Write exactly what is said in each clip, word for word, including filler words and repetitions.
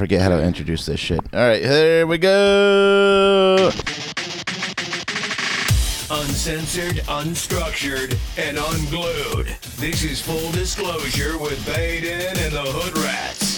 forget how to introduce this shit. All right, here we go. Uncensored, unstructured, and unglued. This is Full Disclosure with Baden and the Hood Rats.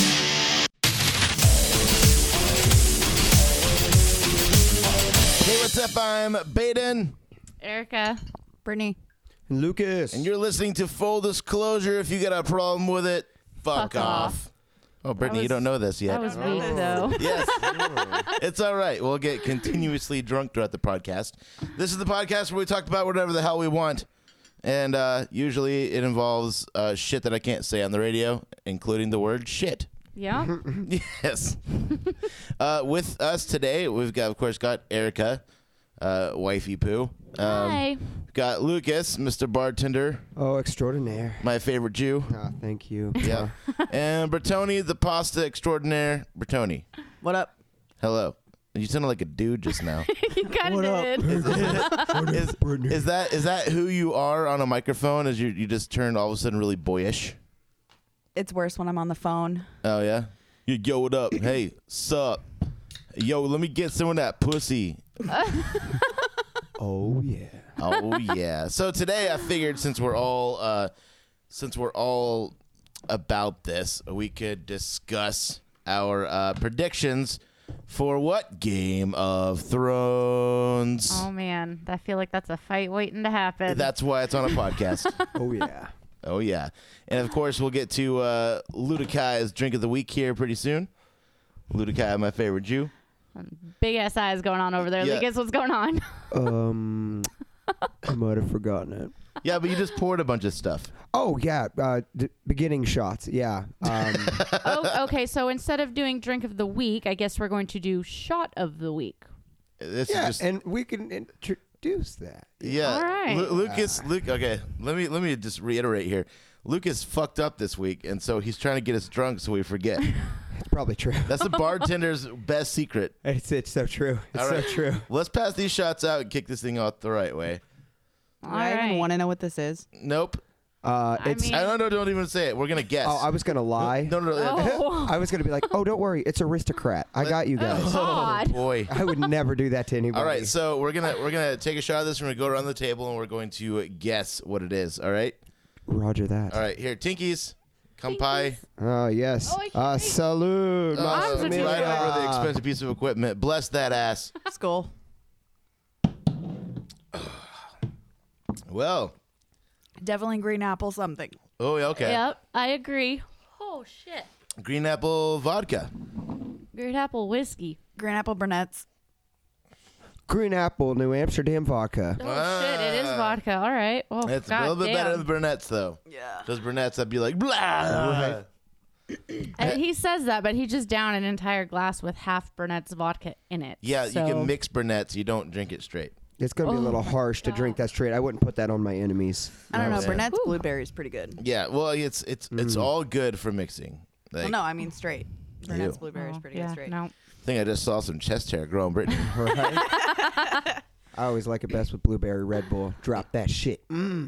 Hey, what's up? I'm Baden. Erica. Brittany. Lucas. And you're listening to Full Disclosure. If you got a problem with it, fuck, Fuck off. off. Oh, Brittany, was- you don't know this yet. That was weak, though. Yes. It's all right. We'll get continuously drunk throughout the podcast. This is the podcast where we talk about whatever the hell we want. And uh, usually it involves uh, shit that I can't say on the radio, including the word shit. Yeah. Yes. uh, with us today, we've got, of course, got Erica, uh, wifey poo. Um, Hi. Got Lucas, Mister Bartender, Oh, extraordinaire. my favorite Jew. Ah, thank you. Yeah. And Bertoni, the pasta extraordinaire. Bertoni, What up? hello. You sounded like a dude just now. You kind of did. is, is that is that who you are on a microphone? Is you you just turned all of a sudden really boyish? It's worse when I'm on the phone. Oh yeah. You yo, what up? Hey, sup? Yo, let me get some of that pussy. Oh, yeah. Oh yeah. So today I figured since we're all uh, since we're all about this, we could discuss our uh, predictions for what Game of Thrones. Oh, man. I feel like that's a fight waiting to happen. That's why it's on a podcast. Oh, yeah. Oh yeah. And of course we'll get to uh, Ludacai's drink of the week here pretty soon. Ludacai, my favorite Jew. Big ass eyes going on over there. Yeah. Lucas, what's going on? Um, I might have forgotten it. Yeah, but you just poured a bunch of stuff. Oh, yeah. Uh, d- beginning shots. Yeah. Um, oh, okay. So instead of doing drink of the week, I guess we're going to do shot of the week. This yeah, is just and we can introduce that. yeah. All right. Lu- Lucas, Luke. Okay, let me let me just reiterate here. Lucas fucked up this week, and so he's trying to get us drunk so we forget. It's probably true. That's the bartender's best secret. It's, it's so true. It's All so right. true. Let's pass these shots out and kick this thing off the right way. All I right. even want to know what this is. Nope. Uh, I it's. mean- I don't know. Don't even say it. We're gonna guess. Oh, I was going to lie. No, no, no. Oh, I was going to be like, oh, don't worry. It's aristocrat. I got you guys. God. Boy. I would never do that to anybody. All right, so we're gonna we're gonna take a shot of this. We're gonna go around the table and we're going to guess what it is. All right. Roger that. All right. Here, Tinkies, Kampai. Oh, yes. Oh, I can't uh, read. salute. Uh, Arms are right too over short. the expensive piece of equipment. Bless that ass. Skull. Well. Definitely green apple something. Oh, yeah, okay. Yep, I agree. Oh, shit. Green apple vodka. Green apple whiskey. Green apple brunettes. Green Apple, New Amsterdam vodka. Oh, shit. It is vodka. All right. Well, It's God a little bit damn. better than brunettes, though. Yeah. Those brunettes, I'd be like, blah. And he says that, but he just downed an entire glass with half Burnett's vodka in it. Yeah, so. you can mix brunettes. You don't drink it straight. It's going to be a Oh little my harsh to God. drink that straight. I wouldn't put that on my enemies. I don't know. Yeah. Brunettes Ooh. blueberry is pretty good. Yeah, well, it's it's it's Mm. all good for mixing. Like, Well, no, I mean straight. Brunettes Ew. blueberry is Oh, pretty yeah, good straight. No. I think I just saw some chest hair growing, Brittany. Right? I always like it best with blueberry Red Bull. Drop that shit. Mm.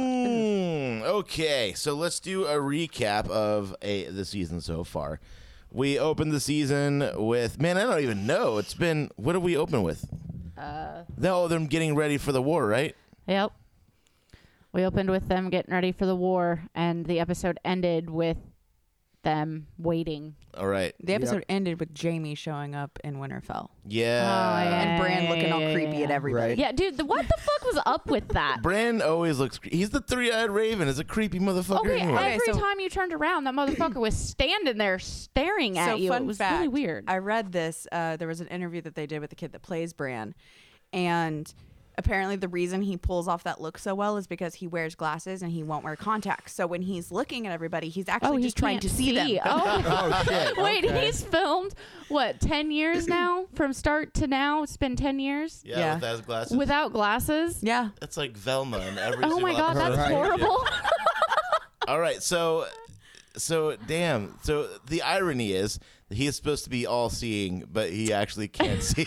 Mm, okay, so let's do a recap of a the season so far. We opened the season with man, I don't even know. It's been what did we open with? Uh, No, them getting ready for the war, right? yep. We opened with them getting ready for the war, and the episode ended with them waiting. All right. The episode ended with Jamie showing up in Winterfell. Yeah. Oh, yeah. And Bran looking all yeah, creepy yeah. at everybody. Right. Yeah, dude, the, what the fuck was up with that? Bran always looks. cre- He's the three-eyed raven. Is a creepy motherfucker. Okay, anyway. Okay, every so- time you turned around, that motherfucker was standing there staring at So you. fun It was fact, really weird. I read this. Uh, there was an interview that they did with the kid that plays Bran, and apparently the reason he pulls off that look so well is because he wears glasses and he won't wear contacts. So when he's looking at everybody, he's actually oh, he just trying can't to see, them. Oh. Oh, shit. Wait, Okay. he's filmed, what, ten years now? From start to now? It's been ten years? Yeah, Yeah. with those glasses. Without glasses? Yeah. That's like Velma in every. Oh my single god, episode. that's Right. horrible. All right, so, so damn. So the irony is that he is supposed to be all-seeing, but he actually can't see.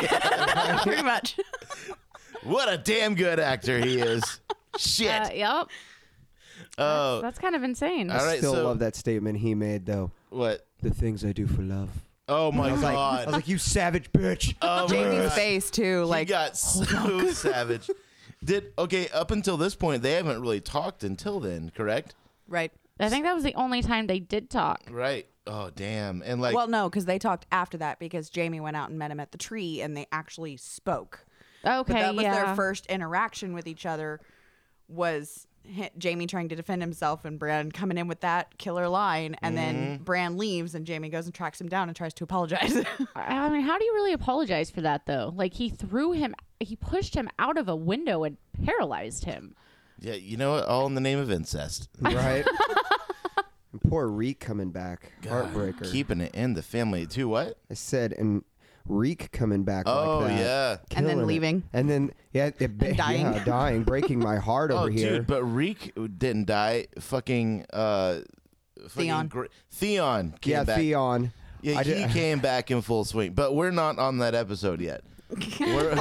Pretty much. What a damn good actor he is. Shit. Uh, yep. Oh, That's kind of insane. All right, Still so- love that statement he made, though. what? the things I do for love. Oh my I was like, god! I was like, you savage bitch. oh, Jamie's my- face too, he like got so savage. Did okay up until this point they haven't really talked until then, correct? right. I think that was the only time they did talk. Right. Oh damn! And like, Well, no, because they talked after that because Jamie went out and met him at the tree and they actually spoke. Okay, But that was yeah. their first interaction with each other. Was hi- Jamie trying to defend himself and Bran coming in with that killer line, and then Mm-hmm. Bran leaves and Jamie goes and tracks him down and tries to apologize. I mean, how do you really apologize for that though? Like he threw him, he pushed him out of a window and paralyzed him. yeah, you know what? All in the name of incest. Right? And poor Reek coming back. Heartbreaker. Keeping it in the family too. What? I said, and Reek coming back Oh like that. yeah. And then Killing it. leaving. And then, yeah, it, And dying. yeah, dying, breaking my heart Oh over here. dude, but Reek didn't die. Fucking uh, fucking Theon. Gr- Theon came yeah, back. Theon. Yeah, I he did- came back in full swing. But we're not on that episode yet. We're,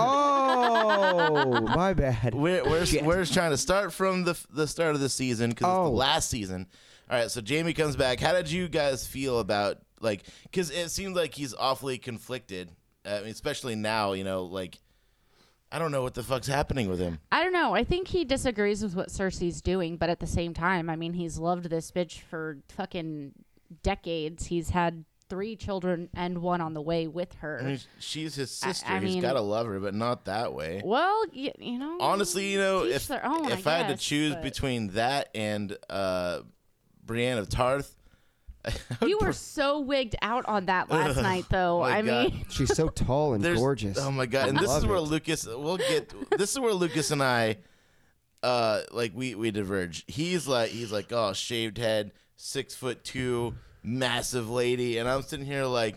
Oh, my bad. We're we're, Shit. we're trying to start from the the start of the season because it's Oh. the last season. All right, so Jamie comes back. How did you guys feel about like? Because it seemed like he's awfully conflicted, uh, especially now. You know, like I don't know what the fuck's happening with him. I don't know. I think he disagrees with what Cersei's doing, but at the same time, I mean, he's loved this bitch for fucking decades. He's had three children and one on the way with her. I mean, she's his I- sister. I He's mean- gotta love her, but not that way. Well, you, you know. Honestly, you know, teach if their own, if I I, had to guess, choose but- between that and uh, Brienne of Tarth, I would You were pre- so wigged out on that last night, though. my I God. mean, She's so tall and There's- gorgeous. Oh my god! And I this is love where it. Lucas. We'll get. This is where Lucas and I, uh, like we we diverge. He's like he's like oh shaved head, six foot two, massive lady, and I'm sitting here like,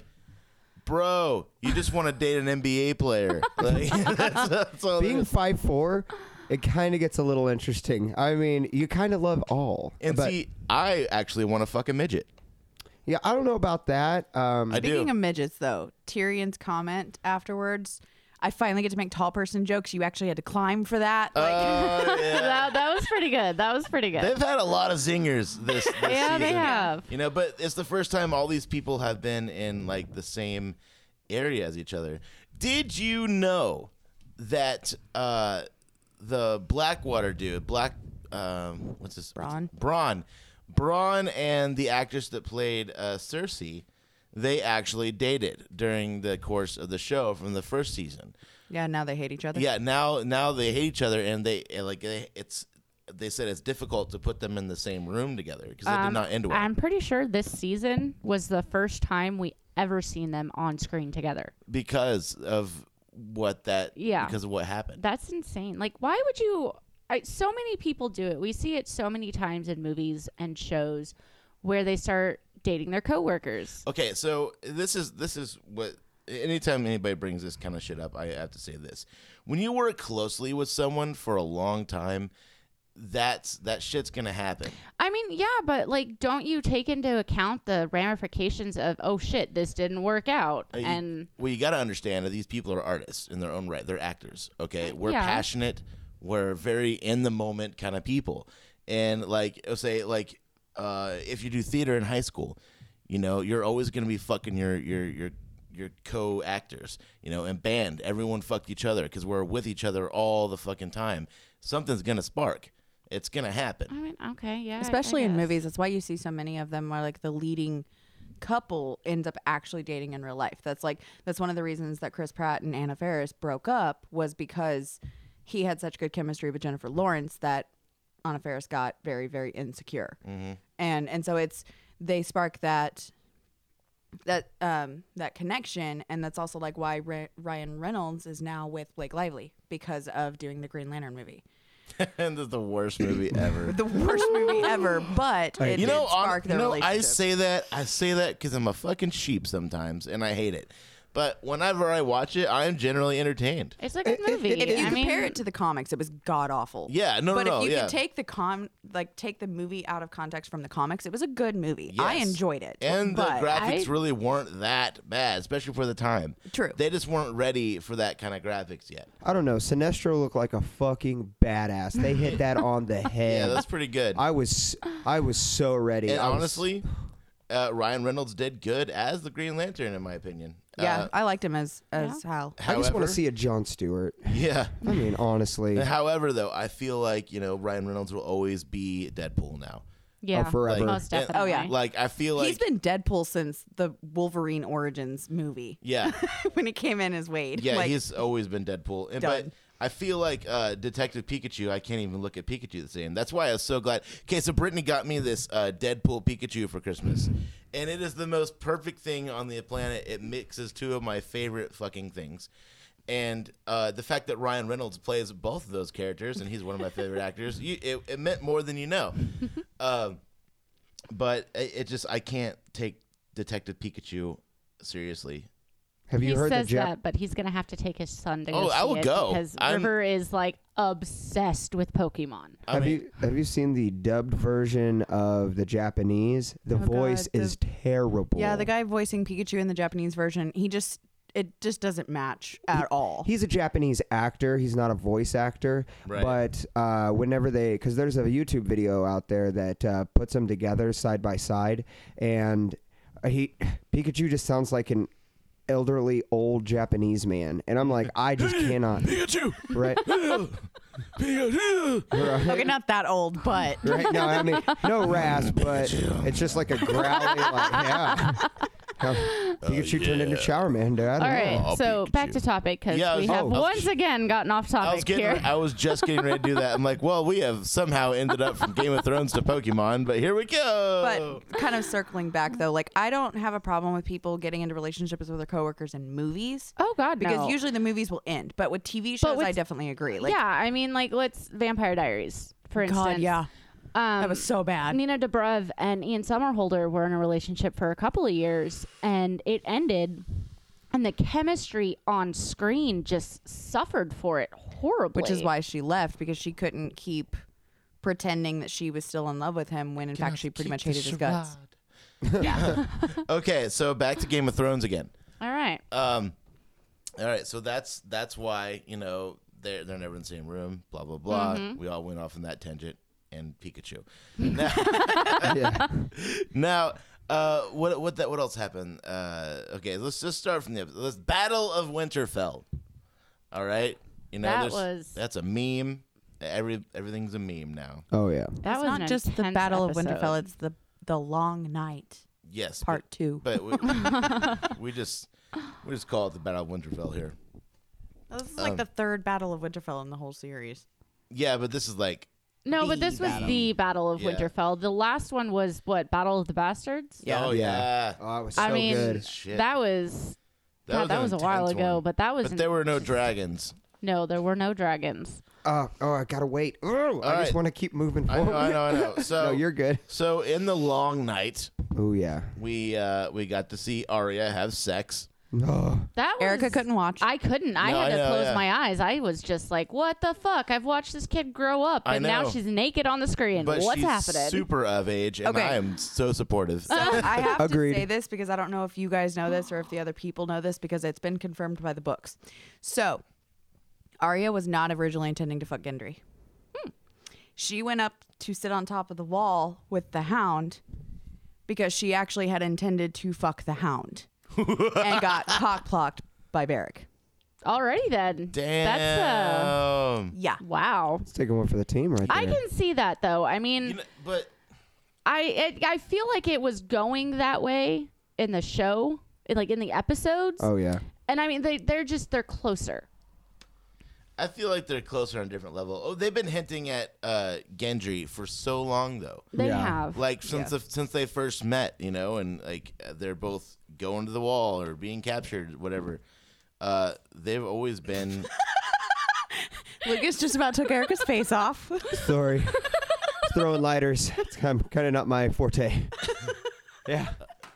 bro, you just want to date an N B A player. Like that's, that's all. it Being is. five four, it kind of gets a little interesting. I mean, you kind of love all. And but, see, I actually want to fuck a midget. yeah, I don't know about that. Um, I do. Speaking of midgets, though, Tyrion's comment afterwards, I finally get to make tall person jokes. You actually had to climb for that. Like, Oh, yeah. that, that was pretty good. That was pretty good. They've had a lot of zingers this, this Yeah, season. they have. You know, but it's the first time all these people have been in like the same area as each other. Did you know that uh, the Blackwater dude, Black, um, what's his? Bronn? Bronn, Bronn, and the actress that played uh, Cersei, they actually dated during the course of the show from the first season. yeah, now they hate each other. Yeah, now now they hate each other, and they and, like they, it's. They said it's difficult to put them in the same room together because it did Um, not end well. I'm pretty sure this season was the first time we ever seen them on screen together. because of what that. Yeah. Because of what happened. That's insane. Like, why would you? I, so many people do it. We see it so many times in movies and shows where they start dating their coworkers. Okay, so this is this is what. Anytime anybody brings this kind of shit up, I have to say this: when you work closely with someone for a long time, that's that shit's gonna happen. I mean, yeah, but like, don't you take into account the ramifications of, oh shit, this didn't work out, Uh, you- and Well, you got to understand that these people are artists in their own right. They're actors. Okay, we're Yeah. passionate. We're very in the moment kind of people. And like, I'll say like, uh, if you do theater in high school, you know, you're always gonna be fucking your your your your co-actors. You know, and band, everyone fucked each other because we're with each other all the fucking time. Something's gonna spark. It's gonna happen. I mean, okay, yeah, I- Especially I in guess. movies. That's why you see so many of them where like the leading couple ends up actually dating in real life. That's like that's one of the reasons that Chris Pratt and Anna Faris broke up was because he had such good chemistry with Jennifer Lawrence that Anna Faris got very very insecure. Mm-hmm. And and so it's they spark that that um that connection, and that's also like why Ra- Ryan Reynolds is now with Blake Lively because of doing the Green Lantern movie. And this is the worst movie ever. The worst movie ever, but it You know, did spark on, their you know, I relationship. say that I say that because I'm a fucking sheep sometimes, and I hate it. But whenever I watch it, I am generally entertained. It's a good If- if- movie. If you I compare mean, it to the comics, it was god awful. Yeah, no, no, but no, if you yeah. could take the com, like take the movie out of context from the comics, it was a good movie. I Yes. enjoyed it, And but the graphics I- really weren't that bad, especially for the time. True. They just weren't ready for that kind of graphics yet. I don't know. Sinestro looked like a fucking badass. They hit that on the Yeah, head. that's pretty good. I was I was so ready. and I was- honestly, uh, uh, Ryan Reynolds did good as the Green Lantern, in my opinion. Yeah, Uh, I liked him as as Yeah. Hal. I just want however- to see a Jon Stewart. Yeah. I mean, honestly. However, though, I feel like, you know, Ryan Reynolds will always be Deadpool now. Yeah, forever. Like, most and- definitely. Oh, yeah. Like, I feel like. He's been Deadpool since the Wolverine Origins movie. Yeah. When he came in as Wade. Yeah, like, he's always been Deadpool. And, Done. but I feel like uh, Detective Pikachu, I can't even look at Pikachu the same. That's why I was so glad. Okay, so Brittany got me this uh, Deadpool Pikachu for Christmas. And it is the most perfect thing on the planet. It mixes two of my favorite fucking things. And uh, the fact that Ryan Reynolds plays both of those characters, and he's one of my favorite actors, you, it, it meant more than you know. Um, but it, it just, I can't take Detective Pikachu seriously. Have you he heard says the Jap- that, but he's gonna have to take his son to go Oh, I see will it go. because I'm- River is like obsessed with Pokemon. I Have mean, you have you seen the dubbed version of the Japanese? The Oh, God, voice the- is terrible. Yeah, the guy voicing Pikachu in the Japanese version, he just it just doesn't match at all. He's a Japanese actor. He's not a voice actor. Right. But uh, whenever they, because there's a YouTube video out there that uh, puts them together side by side, and he Pikachu just sounds like an elderly old Japanese man, and I'm like, I just cannot. Pikachu! Right. Pikachu! Right. Okay, not that old, but Right? No, I mean, no rasp, but it's just like a growly, like, yeah. How Pikachu turned into Shower Man, dude. I don't All know. right, Oh, so Pikachu. back to topic because Yeah, I we was- have oh, I was- once again gotten off I was topic getting. here. I was just getting ready to do that. I'm like, well, we have somehow ended up from Game of Thrones to Pokemon, but here we go. but kind of circling back though, like I don't have a problem with people getting into relationships with their coworkers in movies. Oh God, Because no. usually the movies will end, but with T V But shows, with- I definitely agree. Like, yeah, I mean, like let's Vampire Diaries, for instance. God, yeah, um, that was so bad. Nina Dobrev and Ian Somerhalder were in a relationship for a couple of years, and it ended, and the chemistry on screen just suffered for it horribly. Which is why she left, because she couldn't keep pretending that she was still in love with him when in fact she pretty much hated his guts. Yeah. Okay, so back to Game of Thrones again. All right. Um, all right, so that's that's why you know they're they're never in the same room. Blah blah blah. Mm-hmm. We all went off on that tangent. And Pikachu. Now, Yeah. now uh, what what that what else happened? Uh, okay, let's just start from the episode. Let's Battle of Winterfell. All right, you know That there's- was- that's a meme. Every everything's a meme now. Oh, yeah. That It's was not an just the intense Battle of episode. Winterfell; it's the the Long Night Yes, Part but, Two. But we, we just we just call it the Battle of Winterfell here. This is like um, the third Battle of Winterfell in the whole series. Yeah, but this is like No, but The this was battle. the Battle of Yeah. Winterfell. The last one was what? Battle of the Bastards. Yeah. oh yeah, Oh, it was so I mean, good. Shit. that was God, that an was a while intense ago, one. but that was But there were no dragons. no, there were no dragons. Oh, oh, I gotta wait. Oh, I right. just want to keep moving I forward. know, I know, I know. So No, you're good. So in the long night, Oh, yeah. we uh, we got to see Arya have sex. Oh, That was, Erica couldn't watch. I couldn't. I No, had I to know, close yeah. my eyes. I was just like, "What the fuck? I've watched this kid grow up, I and now know. she's naked on the screen. But What's she's happening?" super of age, and Okay. I am so supportive. So I have Agreed. to say this because I don't know if you guys know this or if the other people know this because it's been confirmed by the books. So Arya was not originally intending to fuck Gendry. Hmm. She went up to sit on top of the wall with the Hound because she actually had intended to fuck the Hound and got cock-blocked by Beric. Already then. Damn. That's uh, Yeah. wow. let's take one for the team right there. I can see that though. I mean, You know, but I it, I feel like it was going that way in the show, in, like in the episodes. Oh, yeah. And I mean, they they're just they're closer. I feel like they're closer on a different level. Oh, they've been hinting at uh, Gendry for so long, though. They Yeah. have. Like since Yeah. the, since they first met, you know, and like uh, they're both going to the wall or being captured, whatever. Uh, they've always been. Lucas just about took Erica's face off. Sorry. Throwing lighters. It's kind of not my forte. Yeah.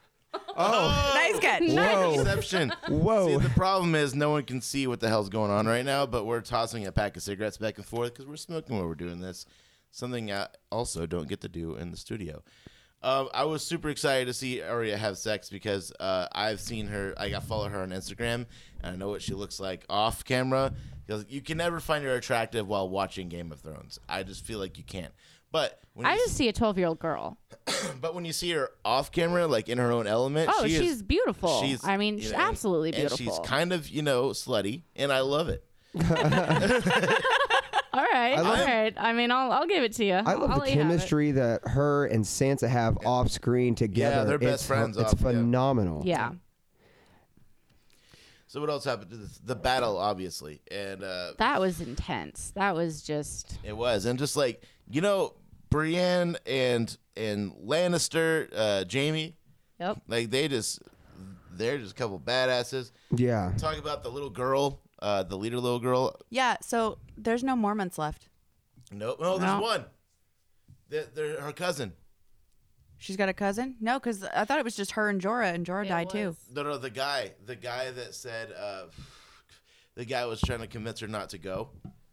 Oh. Nice catch. Whoa. Exception. Whoa. See, the problem is no one can see what the hell's going on right now, but we're tossing a pack of cigarettes back and forth because we're smoking while we're doing this. Something I also don't get to do in the studio. Um, I was super excited to see Arya have sex because uh, I've seen her. I got follow her on Instagram, and I know what she looks like off camera. Because you can never find her attractive while watching Game of Thrones. I just feel like you can't. But when I you just see a twelve-year-old girl. But when you see her off camera, like in her own element, Oh, she she's is, beautiful. She's, I mean, you she's know, absolutely and beautiful. she's kind of, you know, slutty, and I love it. All right, all love- right. I mean, I'll I'll give it to you. I love I'll the let you have it. chemistry that her and Sansa have off screen together. they're best it's, friends It's off- yeah. phenomenal. Yeah. So what else happened? The- The battle, obviously, and uh, That was intense. That was just. it was, and just like you know, Brienne and and Lannister, uh, Jamie, Yep. like they just they're just a couple badasses. Yeah. Talk about the little girl, uh, the leader little girl. Yeah, so there's no Mormonts left. Nope, no, there's No. one. They're, they're her cousin. She's got a cousin? No, because I thought it was just her and Jorah, and Jorah died too. No, no, the guy, the guy that said, uh, the guy was trying to convince her not to go.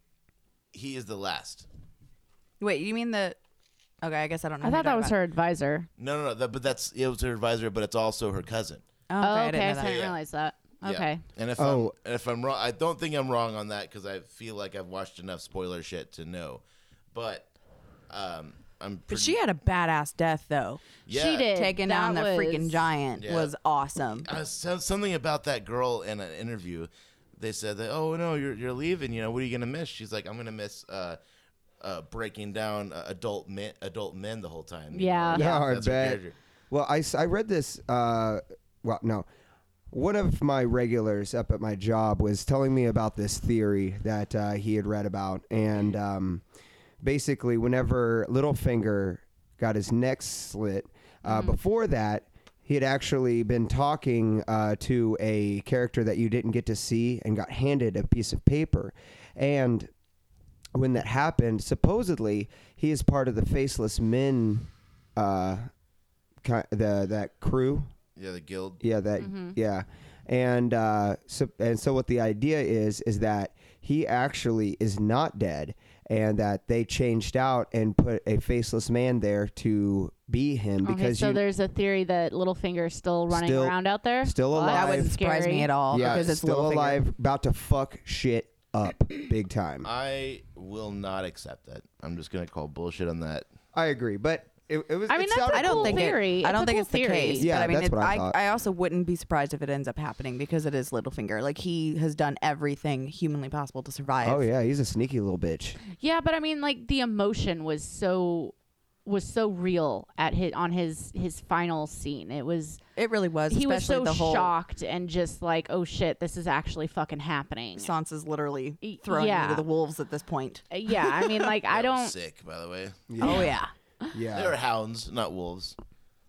He is the last. Wait, you mean the? Okay, I guess I don't know. I who thought you're that was talking her advisor. No, no, no. That, but that's it was her advisor, but it's also her cousin. about. Oh, Okay, I okay. didn't I know didn't that. Yeah. realize that. Yeah. Okay. And if Oh. I'm if I'm wrong, I don't think I'm wrong on that because I feel like I've watched enough spoiler shit to know. But um, I'm. But Pretty, she had a badass death though. yeah, She did. Taking That down the was- freaking giant Yeah. was awesome. I said something about that girl in an interview. They said that, oh no, you're you're leaving. You know, what are you gonna miss? She's like, I'm gonna miss uh, uh, breaking down uh, adult men, adult men the whole time. you Yeah. know? No, I That's her bet. character. Well, I, s- I read this. Uh, well, no. One of my regulars up at my job was telling me about this theory that uh, he had read about. And um, basically, whenever Littlefinger got his neck slit, uh, before that, he had actually been talking uh, to a character that you didn't get to see and got handed a piece of paper. And when that happened, supposedly, he is part of the Faceless Men, uh, ki- the that crew. Yeah, the guild. Yeah, that yeah, and uh, so and so what the idea is is that he actually is not dead, and that they changed out and put a faceless man there to be him Okay, because so you there's a theory that Littlefinger's still running Still- around out there. still Well, alive. That that's wouldn't surprise scary. me at all yeah because it's still Littlefinger. alive, about to fuck shit up big time. I will not accept that. I'm just gonna call bullshit on that. I agree, but it, it was. I mean, it that's sounded a I don't cool think theory. it. I It's don't a think cool it's the theory. case. Yeah, but I mean, that's it, what I I, thought. I also wouldn't be surprised if it ends up happening because it is Littlefinger. Like he has done everything humanly possible to survive. Oh yeah, he's a sneaky little bitch. Yeah, but I mean, like the emotion was so was so real at his on his his final scene. It was It really was. he was especially so the whole shocked and just like, oh shit, this is actually fucking happening. Sansa's literally Y- throwing yeah. me to the wolves at this point. Uh, yeah, I mean, like I That was don't. sick, by the way. Oh yeah, Yeah. They were hounds, not wolves.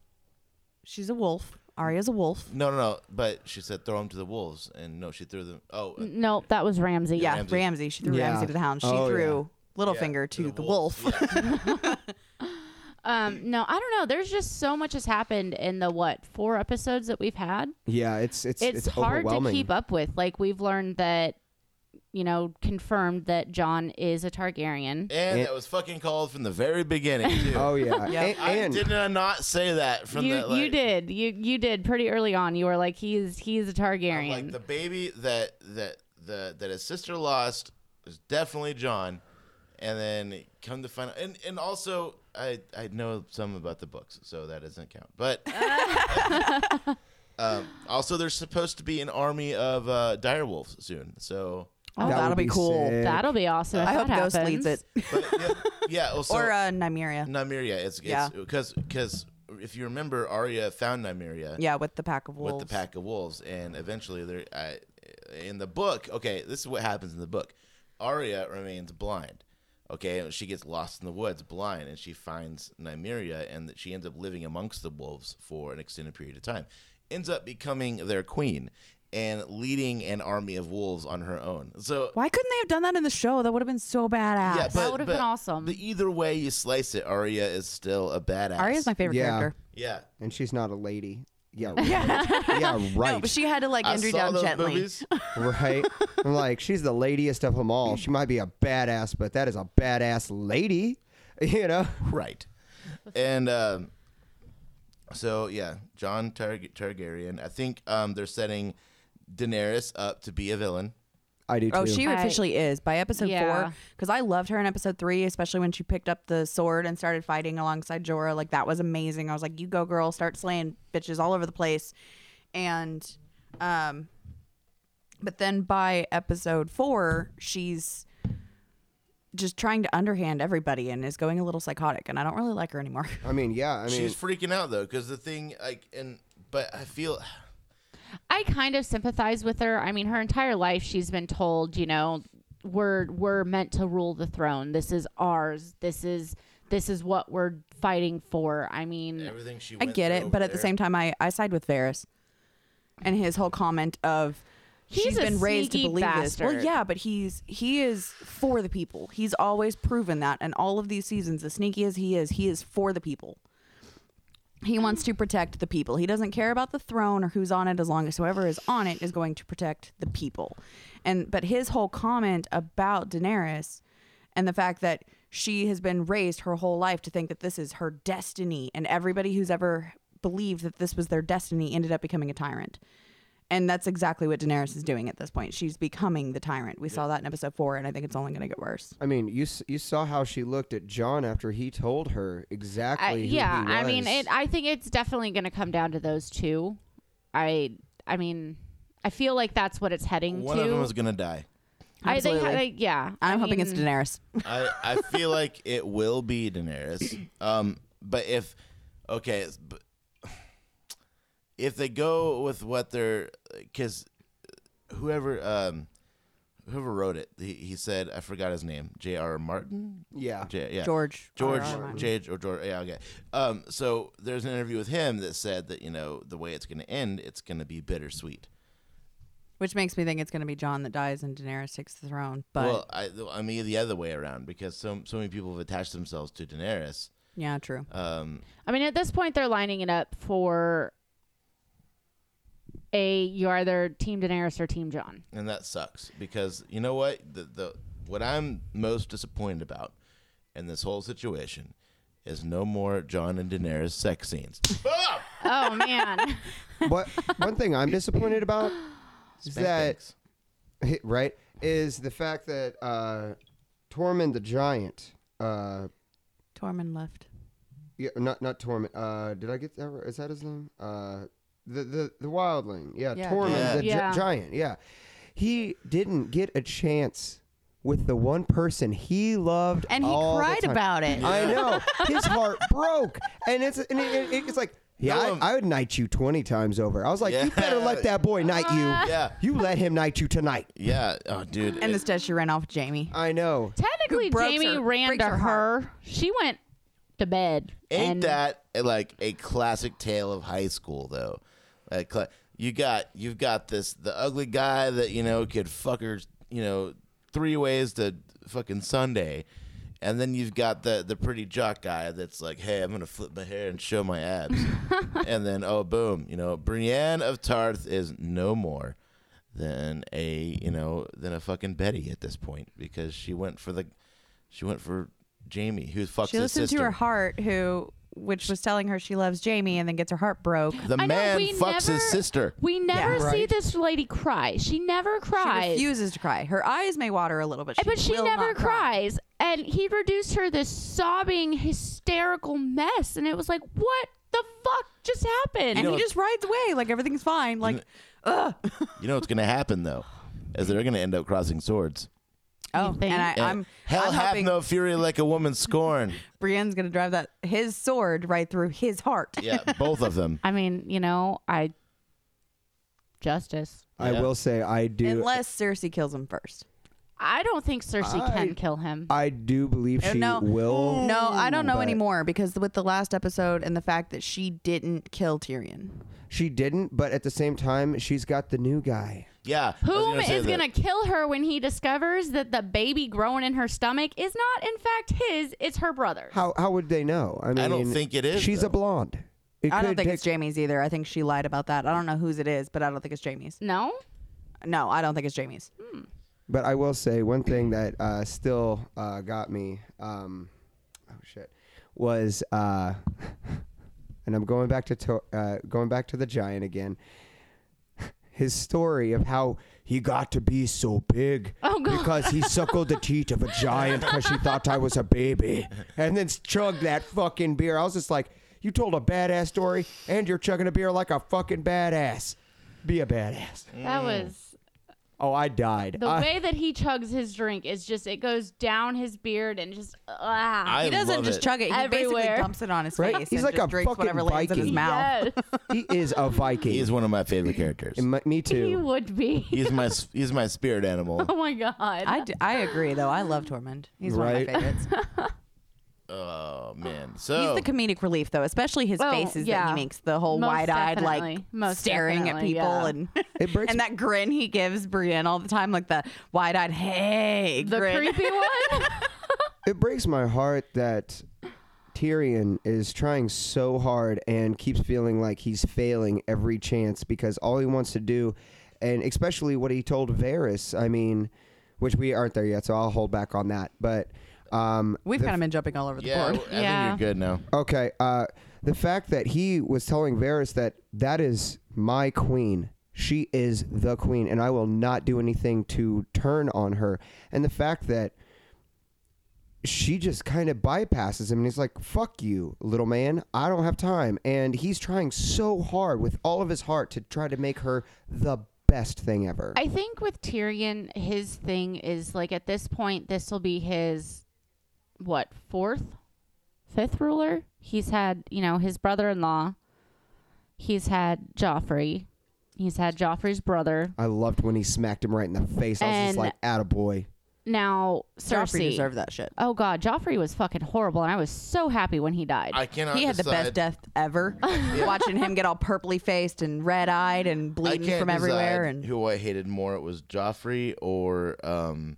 she's a wolf. Arya's a wolf. No, no, no. But she said throw them to the wolves, and no, she threw them. Oh, uh, No, that was Ramsey. Yeah, Ramsay. Ramsay. She threw Yeah. Ramsay to the hound. She Oh, threw Littlefinger yeah, to the, wolf. Yeah. Um, no, I don't know. There's just so much has happened in the what four episodes that we've had. Yeah, it's it's It's, it's, hard to overwhelming. keep up with. Like we've learned that, you know, confirmed that John is a Targaryen. And that was fucking called from the very beginning too. Oh yeah, Yeah. and, I and did I not say that from You the like, you did you you did pretty early on. You were like he's he's a Targaryen. like the baby that that the that his sister lost was definitely John, and then come to find out, and and also I I know some about the books, so that doesn't count. But um, also, there's supposed to be an army of uh, direwolves soon, so. Oh, That that'll would be, be cool. sick. That'll be awesome. If I hope that Ghost happens. leads it, But, yeah, yeah also, or uh, Nymeria. Nymeria. It's Yeah. because because if you remember, Arya found Nymeria. Yeah, with the pack of wolves. with the pack of wolves, and eventually there, I, in the book, okay, this is what happens in the book. Arya remains blind. Okay, she gets lost in the woods, blind, and she finds Nymeria, and that she ends up living amongst the wolves for an extended period of time. Ends up becoming their queen and leading an army of wolves on her own. So Why couldn't they have done that in the show? That would have been so badass. yeah, but, would've been but- awesome. But either way you slice it, Arya is still a badass. Arya's my favorite Yeah. character. Yeah. and she's not a lady. Yeah, right. yeah, right. No, but she had to like I injure saw down those gently. movies. Right? I'm like, she's the ladiest of them all. She might be a badass, but that is a badass lady, you know? Right. And um, so, yeah, John Tar- Targaryen. I think um, they're setting Daenerys up to be a villain. I do too. Oh, she I- officially is by episode Yeah. four. Because I loved her in episode three, especially when she picked up the sword and started fighting alongside Jorah. Like that was amazing. I was like, "You go, girl! Start slaying bitches all over the place." And, um, but then by episode four, she's just trying to underhand everybody and is going a little psychotic. And I don't really like her anymore. I mean, yeah. I mean, She's freaking out though, because the thing, like, and but I feel I kind of sympathize with her. I mean, her entire life she's been told, you know, we're we're meant to rule the throne. This is ours. This is this is what we're fighting for. I mean, everything she. I Went get through it, over but at the there. same time, I, I side with Varys and his whole comment of He's she's a been raised to sneaky believe this. Well, bastard. yeah, but he's he is for the people. He's always proven that, and all of these seasons, as sneaky as he is, he is for the people. He wants to protect the people. He doesn't care about the throne or who's on it, as long as whoever is on it is going to protect the people. And but his whole comment about Daenerys and the fact that she has been raised her whole life to think that this is her destiny, and everybody who's ever believed that this was their destiny ended up becoming a tyrant. And that's exactly what Daenerys is doing at this point. She's becoming the tyrant. We saw that in episode four, and I think it's only going to get worse. I mean, you s- you saw how she looked at John after he told her exactly. I, who yeah. he I mean, was. it. I think it's definitely going to come down to those two. I. I mean, I feel like that's what it's heading one to. of them is gonna die. I think. Absolutely. Like, yeah. I'm I hoping it's mean, Daenerys. I I feel like it will be Daenerys. Um, but if okay, it's- but if they go with what they're, because whoever um whoever wrote it, he, he said, I forgot his name, J R. Martin. yeah. J, yeah. George. George, R R. Martin. J, or George, yeah, okay. Um, so there's an interview with him that said that, you know, the way it's going to end, it's going to be bittersweet. Which makes me think it's going to be Jon that dies and Daenerys takes the throne. But well, I, I mean the other way around, because so so many people have attached themselves to Daenerys. yeah, true. Um, I mean, at this point, they're lining it up for a you're either Team Daenerys or Team Jon. and that sucks, because you know what, the the what I'm most disappointed about in this whole situation is no more Jon and Daenerys sex scenes. Ah! Oh man. What one thing I'm disappointed about is Spank that banks. right is the fact that uh, Tormund the Giant. Uh, Tormund left. yeah, not not Tormund. Uh, did I get that? Right? Is that his name? Uh, the the the wildling. Yeah, Yeah, Tormund Yeah. the gi- Yeah. Giant. Yeah, he didn't get a chance with the one person he loved, And he all the cried time. about it. I know his heart broke, and it's and it, it, it's like. Yeah, No, um, I, I would knight you twenty times over. I was like, you better Yeah. let that boy knight you. Yeah, You let him knight you tonight. yeah. Oh, dude. And it- instead, she ran off with Jamie. I know. Technically, Who breaks Jamie her- ran breaks to her her. heart. She went to bed. Ain't and that uh, like a classic tale of high school though? Like cla- you got you've got this the ugly guy that you know could fuck her, you know, three ways to fucking Sunday, and then you've got the the pretty jock guy that's like, hey, I'm gonna flip my hair and show my abs, and then oh boom, you know, Brienne of Tarth is no more than a you know than a fucking Betty at this point, because she went for the she went for Jamie, who fucks She his listened sister. to her heart, who, which was telling her she loves Jamie, and then gets her heart broke. The I know, man we fucks never- his sister. we never Yeah. see Right. this lady cry. She never She cries. refuses to cry. Her eyes may water a little, but she, but she will never not cry. cries. And he reduced her this sobbing, hysterical mess. And it was like, what the fuck just happened? And know- he just rides away like everything's fine. Like, ugh. You know what's going to happen, though, is they're going to end up crossing swords. Oh, think? and I, And I'm Hell I'm hath hoping no fury like a woman's scorn. Brienne's gonna drive that his sword right through his heart. Yeah, both of them. I mean, you know, I justice. I Yeah. will say I do. Unless Cersei kills him first. I don't think Cersei I- can kill him. I do believe Uh, she no. will. No, I don't know but anymore because with the last episode and the fact that she didn't kill Tyrion. She didn't, but at the same time, she's got the new guy. Yeah. I was Whom gonna say is that. going to kill her when he discovers that the baby growing in her stomach is not, in fact, his? It's her brother's. How how would they know? I mean, don't think it is, She's though. a blonde. It I don't could think take- it's Jamie's either. I think she lied about that. I don't know whose it is, but I don't think it's Jamie's. No? No, I don't think it's Jamie's. But I will say one thing that uh, still uh, got me. Um, oh shit, was uh, and I'm going back to, to uh, going back to the giant again. his story of how he got to be so big Oh, God. because he suckled the teat of a giant because she thought I was a baby, and then chugged that fucking beer. I was just like, you told a badass story, and you're chugging a beer like a fucking badass. Be a badass. That was Oh, I died. the I- way that he chugs his drink is just it goes down his beard and just ah. I He doesn't love just it. chug it. He basically Everywhere. dumps it on his Right? face. He's and like just a drinks fucking whatever lands in his Viking. mouth. Yes. he is a Viking. He is one of my favorite characters. M- me he too. would be. He's my he's my spirit animal. Oh my god. I, d- I agree though. I love Tormund. He's one Right. of my favorites. Oh man. So He's the comedic relief though, especially his Oh, faces that yeah. he makes, the whole Most wide-eyed like definitely. Most staring at definitely, people yeah. and It breaks- and that grin he gives Brienne all the time, like the wide-eyed hey the grin. creepy one. It breaks my heart that Tyrion is trying so hard and keeps feeling like he's failing every chance because all he wants to do, and especially what he told Varys, I mean, which we aren't there yet, so I'll hold back on that. But um, We've the kind of been jumping all over the yeah, board. I Yeah. think you're good now. Okay, uh, the fact that he was telling Varys that that is my queen. She is the queen, and I will not do anything to turn on her. And the fact that she just kind of bypasses him, and he's like, fuck you, little man. I don't have time. And he's trying so hard with all of his heart to try to make her the best thing ever. I think with Tyrion, his thing is like at this point, this will be his what fourth, fifth ruler. He's had, you know, his brother-in-law. He's had Joffrey. He's had Joffrey's brother. I loved when he smacked him right in the face. I was just And- like, attaboy. Now Joffrey Cersei. deserved that shit. Oh God, Joffrey was fucking horrible, and I was so happy when he died. I cannot He had the decide. best death ever. Watching him get all purpley faced and red eyed and I bleeding can't from everywhere. decide And who I hated more. It was Joffrey or um,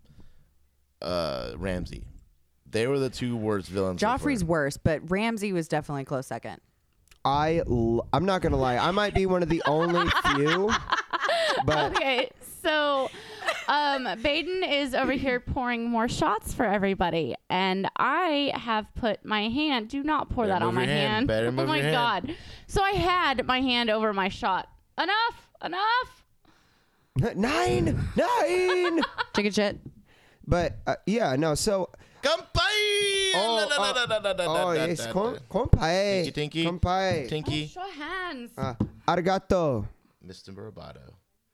uh, Ramsay. They were the two worst villains. so far. Joffrey's worse, but Ramsay was definitely a close second. I l- I'm not gonna lie. I might be one of the only few, but Okay, so um, Baden is over here pouring more shots for everybody, and I have put my hand. Do not pour Better that on move my your hand. hand. Better Oh move my your hand. God! So I had my hand over my shot. Enough! Enough! nine, nine. Chicken shit. But uh, yeah, no. So Kampai! Oh, La, la, la, la, la, la, la, oh la, yes, la, kom- la. kompai, Tinky, tinky. kompai. Tinky. Show hands. Uh, arigato. Mister Barbato.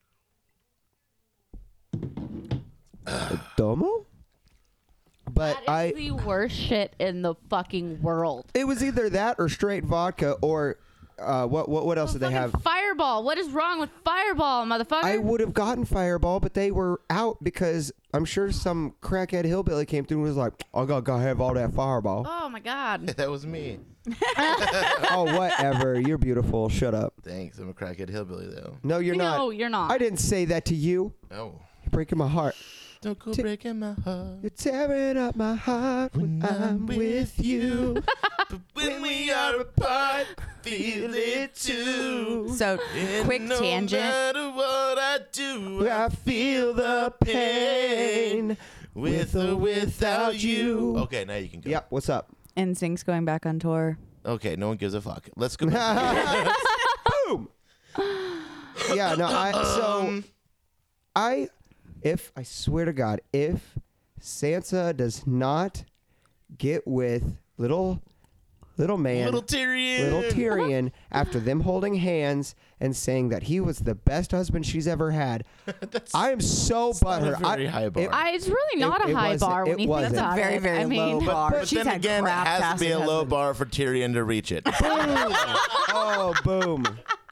Domo. But That I, is the worst shit in the fucking world. it was either that or straight vodka or uh, what? What? What else did they Fucking have? Fireball. What is wrong with Fireball, motherfucker? I would have gotten Fireball, but they were out because I'm sure some crackhead hillbilly came through and was like, "I gotta go have all that Fireball." oh my God. That was me. Oh, whatever. You're beautiful. Shut up. Thanks. I'm a crackhead hillbilly, though. No, you're not. No, you're not. I didn't say that to you. Oh. You're breaking my heart. Don't go Ti- breaking my heart You're tearing up my heart when I'm with you. But when we are apart, feel it too. So, And quick no tangent. matter what I do, I feel the pain with or without you. Okay, now you can go. Yep. What's up? Instinct's going back on tour. Okay, no one gives a fuck. Let's go. back. Boom. Yeah. No. I. So. I. If I swear to God, if Sansa does not get with little, little man, Little Tyrion. little Tyrion, after them holding hands and saying that he was the best husband she's ever had, I am so not a butthurt. very I, high bar. it- I, it's really not It- a it high wasn't- bar when it you wasn't. think about That's a very, it. very I mean, low But, bar. but She's then had again, it crap has to be a tastic low husbands. bar for Tyrion to reach it. oh, boom.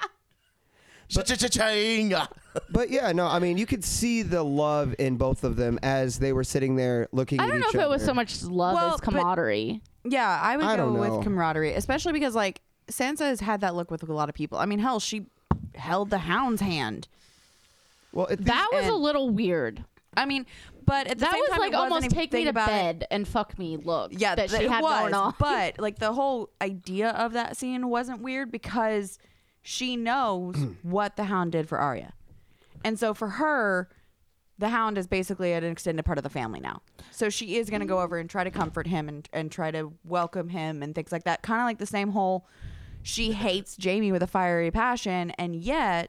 Cha-cha-cha-ching. But yeah, no, I mean, you could see the love in both of them as they were sitting there looking I at don't know each if other. it was so much love Well, as but- camaraderie. Yeah, I would I go don't know. with camaraderie, especially because like Sansa has had that look with a lot of people. I mean, hell, she held the Hound's hand. Well, it, That was a and- little weird. I mean, but at the That same was time, like it wasn't almost even take me think to about it. bed and fuck me look. Yeah, that th- she it had was, going on. but like the whole idea of that scene wasn't weird because she knows what the Hound did for Arya, and so for her, the Hound is basically an extended part of the family now. So she is going to go over and try to comfort him and and try to welcome him and things like that. Kind of like the same whole. She hates Jaime with a fiery passion, and yet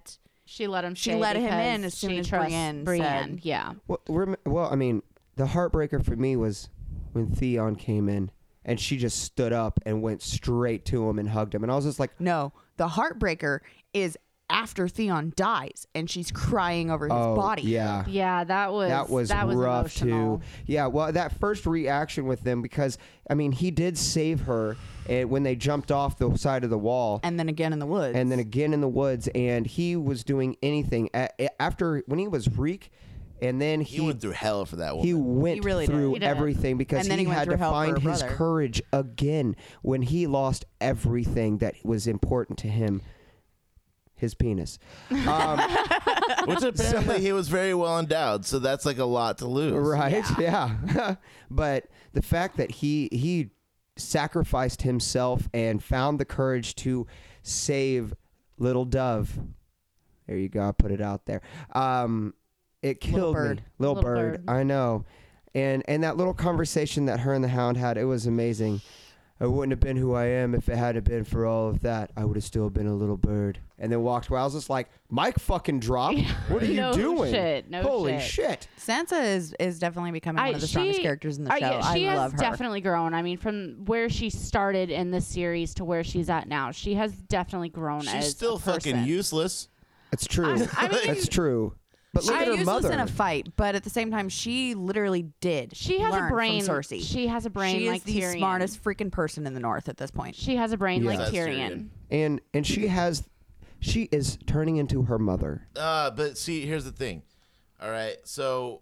She let him. She stay let him because in as soon she as trusts Brienne Brienne. said- Yeah. Well, rem- well, I mean, the heartbreaker for me was when Theon came in and she just stood up and went straight to him and hugged him, and I was just like, No, the heartbreaker is after Theon dies and she's crying over his oh, body. yeah. Yeah, that was That was, that was rough emotional. too. Yeah, well, that first reaction with them, because I mean, he did save her uh, when they jumped off the side of the wall, And then again in the woods. and then again in the woods, and he was doing anything A- after when he was Reek, and then He, he went through hell for that woman. he went He really did. through He did. everything because And then he, he went had through to hell for find her his brother. courage again when he lost everything that was important to him. His penis. Um, Which apparently he was very well endowed, so that's like a lot to lose. Right? Yeah. But the fact that he he sacrificed himself and found the courage to save little Dove. There you go. I put it out there. Um, it killed bird. me. Little, Little bird. bird. I know. And and that little conversation that her and the Hound had, it was amazing. I wouldn't have been who I am if it hadn't been for all of that. I would have still been a little bird. And then walked away. I was just like, Mike fucking dropped. What are you No doing? shit. No Holy shit. shit. Sansa is is definitely becoming I- one of the strongest she- characters in the uh, show. yeah, she I has love her. definitely grown. I mean, from where she started in the series to where she's at now, she has definitely grown. She's as still a fucking person. useless. It's true. I mean- It's true. But look She's at her useless mother. in a fight, but at the same time, she literally did. She has learn a brain. from Cersei. She has a brain she like is the Tyrion. smartest freaking person in the North at this point. She has a brain Yeah. like That's Tyrion. Tyrion. and and she has she is turning into her mother. Uh, but see, here's the thing. All right, so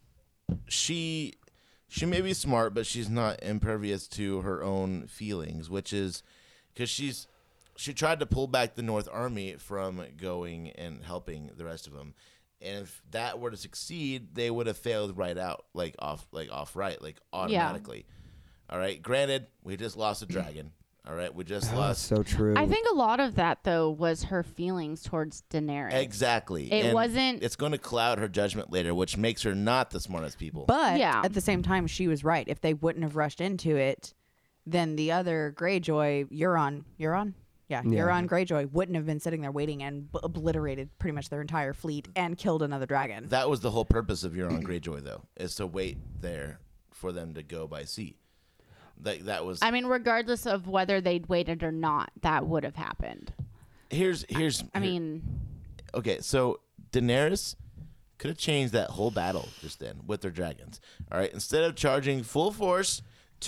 she she may be smart, but she's not impervious to her own feelings, which is because she's she tried to pull back the North Army from going and helping the rest of them, and if that were to succeed, they would have failed right out, like off, like off right, like automatically. All right. Granted, we just lost a dragon. All right, we just Oh, lost. so true. I think a lot of that though was her feelings towards Daenerys. Exactly. It And wasn't- It's going to cloud her judgment later, which makes her not the smartest people. But Yeah. at the same time, she was right. If they wouldn't have rushed into it, then the other Greyjoy, Euron, Euron, yeah, Yeah. Euron Greyjoy wouldn't have been sitting there waiting and b- obliterated pretty much their entire fleet and killed another dragon. That was the whole purpose of Euron Greyjoy, though, is to wait there for them to go by sea. That that was. I mean, regardless of whether they'd waited or not, that would have happened. here's here's. I here- mean, okay, so Daenerys could have changed that whole battle just then with their dragons. All right, instead of charging full force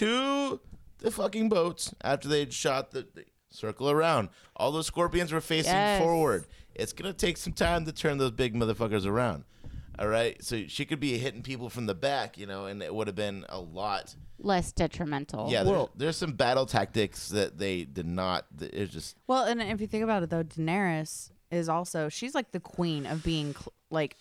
to the fucking boats after they'd shot the, the circle around, all those scorpions were facing Yes. forward. It's gonna take some time to turn those big motherfuckers around. All right, so she could be hitting people from the back, you know, and it would have been a lot. less detrimental. Yeah, there, there's some battle tactics that they did not. It's just Well, and if you think about it, though, Daenerys is also, she's like the queen of being cl- like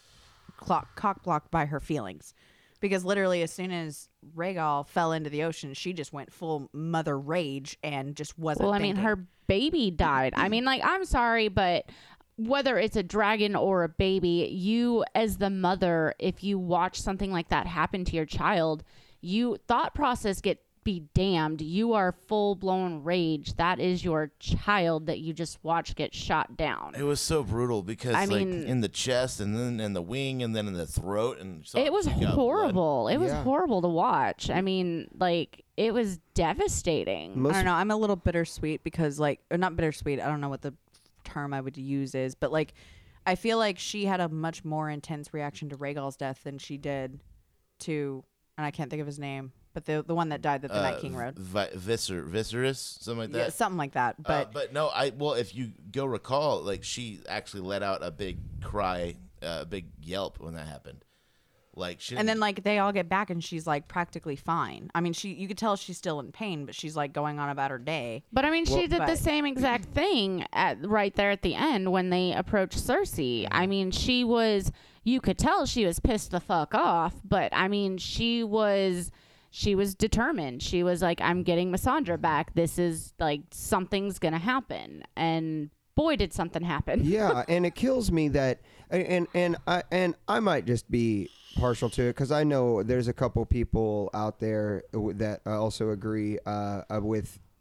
clock, cock blocked by her feelings. Because literally, as soon as Rhaegal fell into the ocean, she just went full mother rage and just wasn't. Well, I mean, thinking. her baby died. I mean, like, I'm sorry, but whether it's a dragon or a baby, you, as the mother, if you watch something like that happen to your child, you thought process get be damned. You are full blown rage. That is your child that you just watched get shot down. it was so brutal because I like mean- in the chest and then in the wing and then in the throat and so It was she got blood. horrible. It was Yeah. horrible to watch. I mean, like, it was devastating. I don't know. I'm a little bittersweet because, like, or not bittersweet. I don't know what the term I would use is, but like, I feel like she had a much more intense reaction to Rhaegal's death than she did to, and I can't think of his name, but the the one that died that the Night King rode. Vi- Viscer, Viserys, something like that. Yeah, something like that. Uh, But but no, I well, if you go recall, like she actually let out a big cry, uh, a big yelp when that happened. Like she and then like they all get back and she's like practically fine. I mean, she you could tell she's still in pain, but she's like going on about her day. But I mean, she did the but- same exact thing at right there at the end when they approached Cersei. I mean, she was, you could tell she was pissed the fuck off, but I mean, she was, she was determined. She was like, I'm getting Missandra back. This is like, something's going to happen. And boy, did something happen. Yeah, and it kills me that, and and I and I might just be partial to it because I know there's a couple people out there that also agree uh, uh, with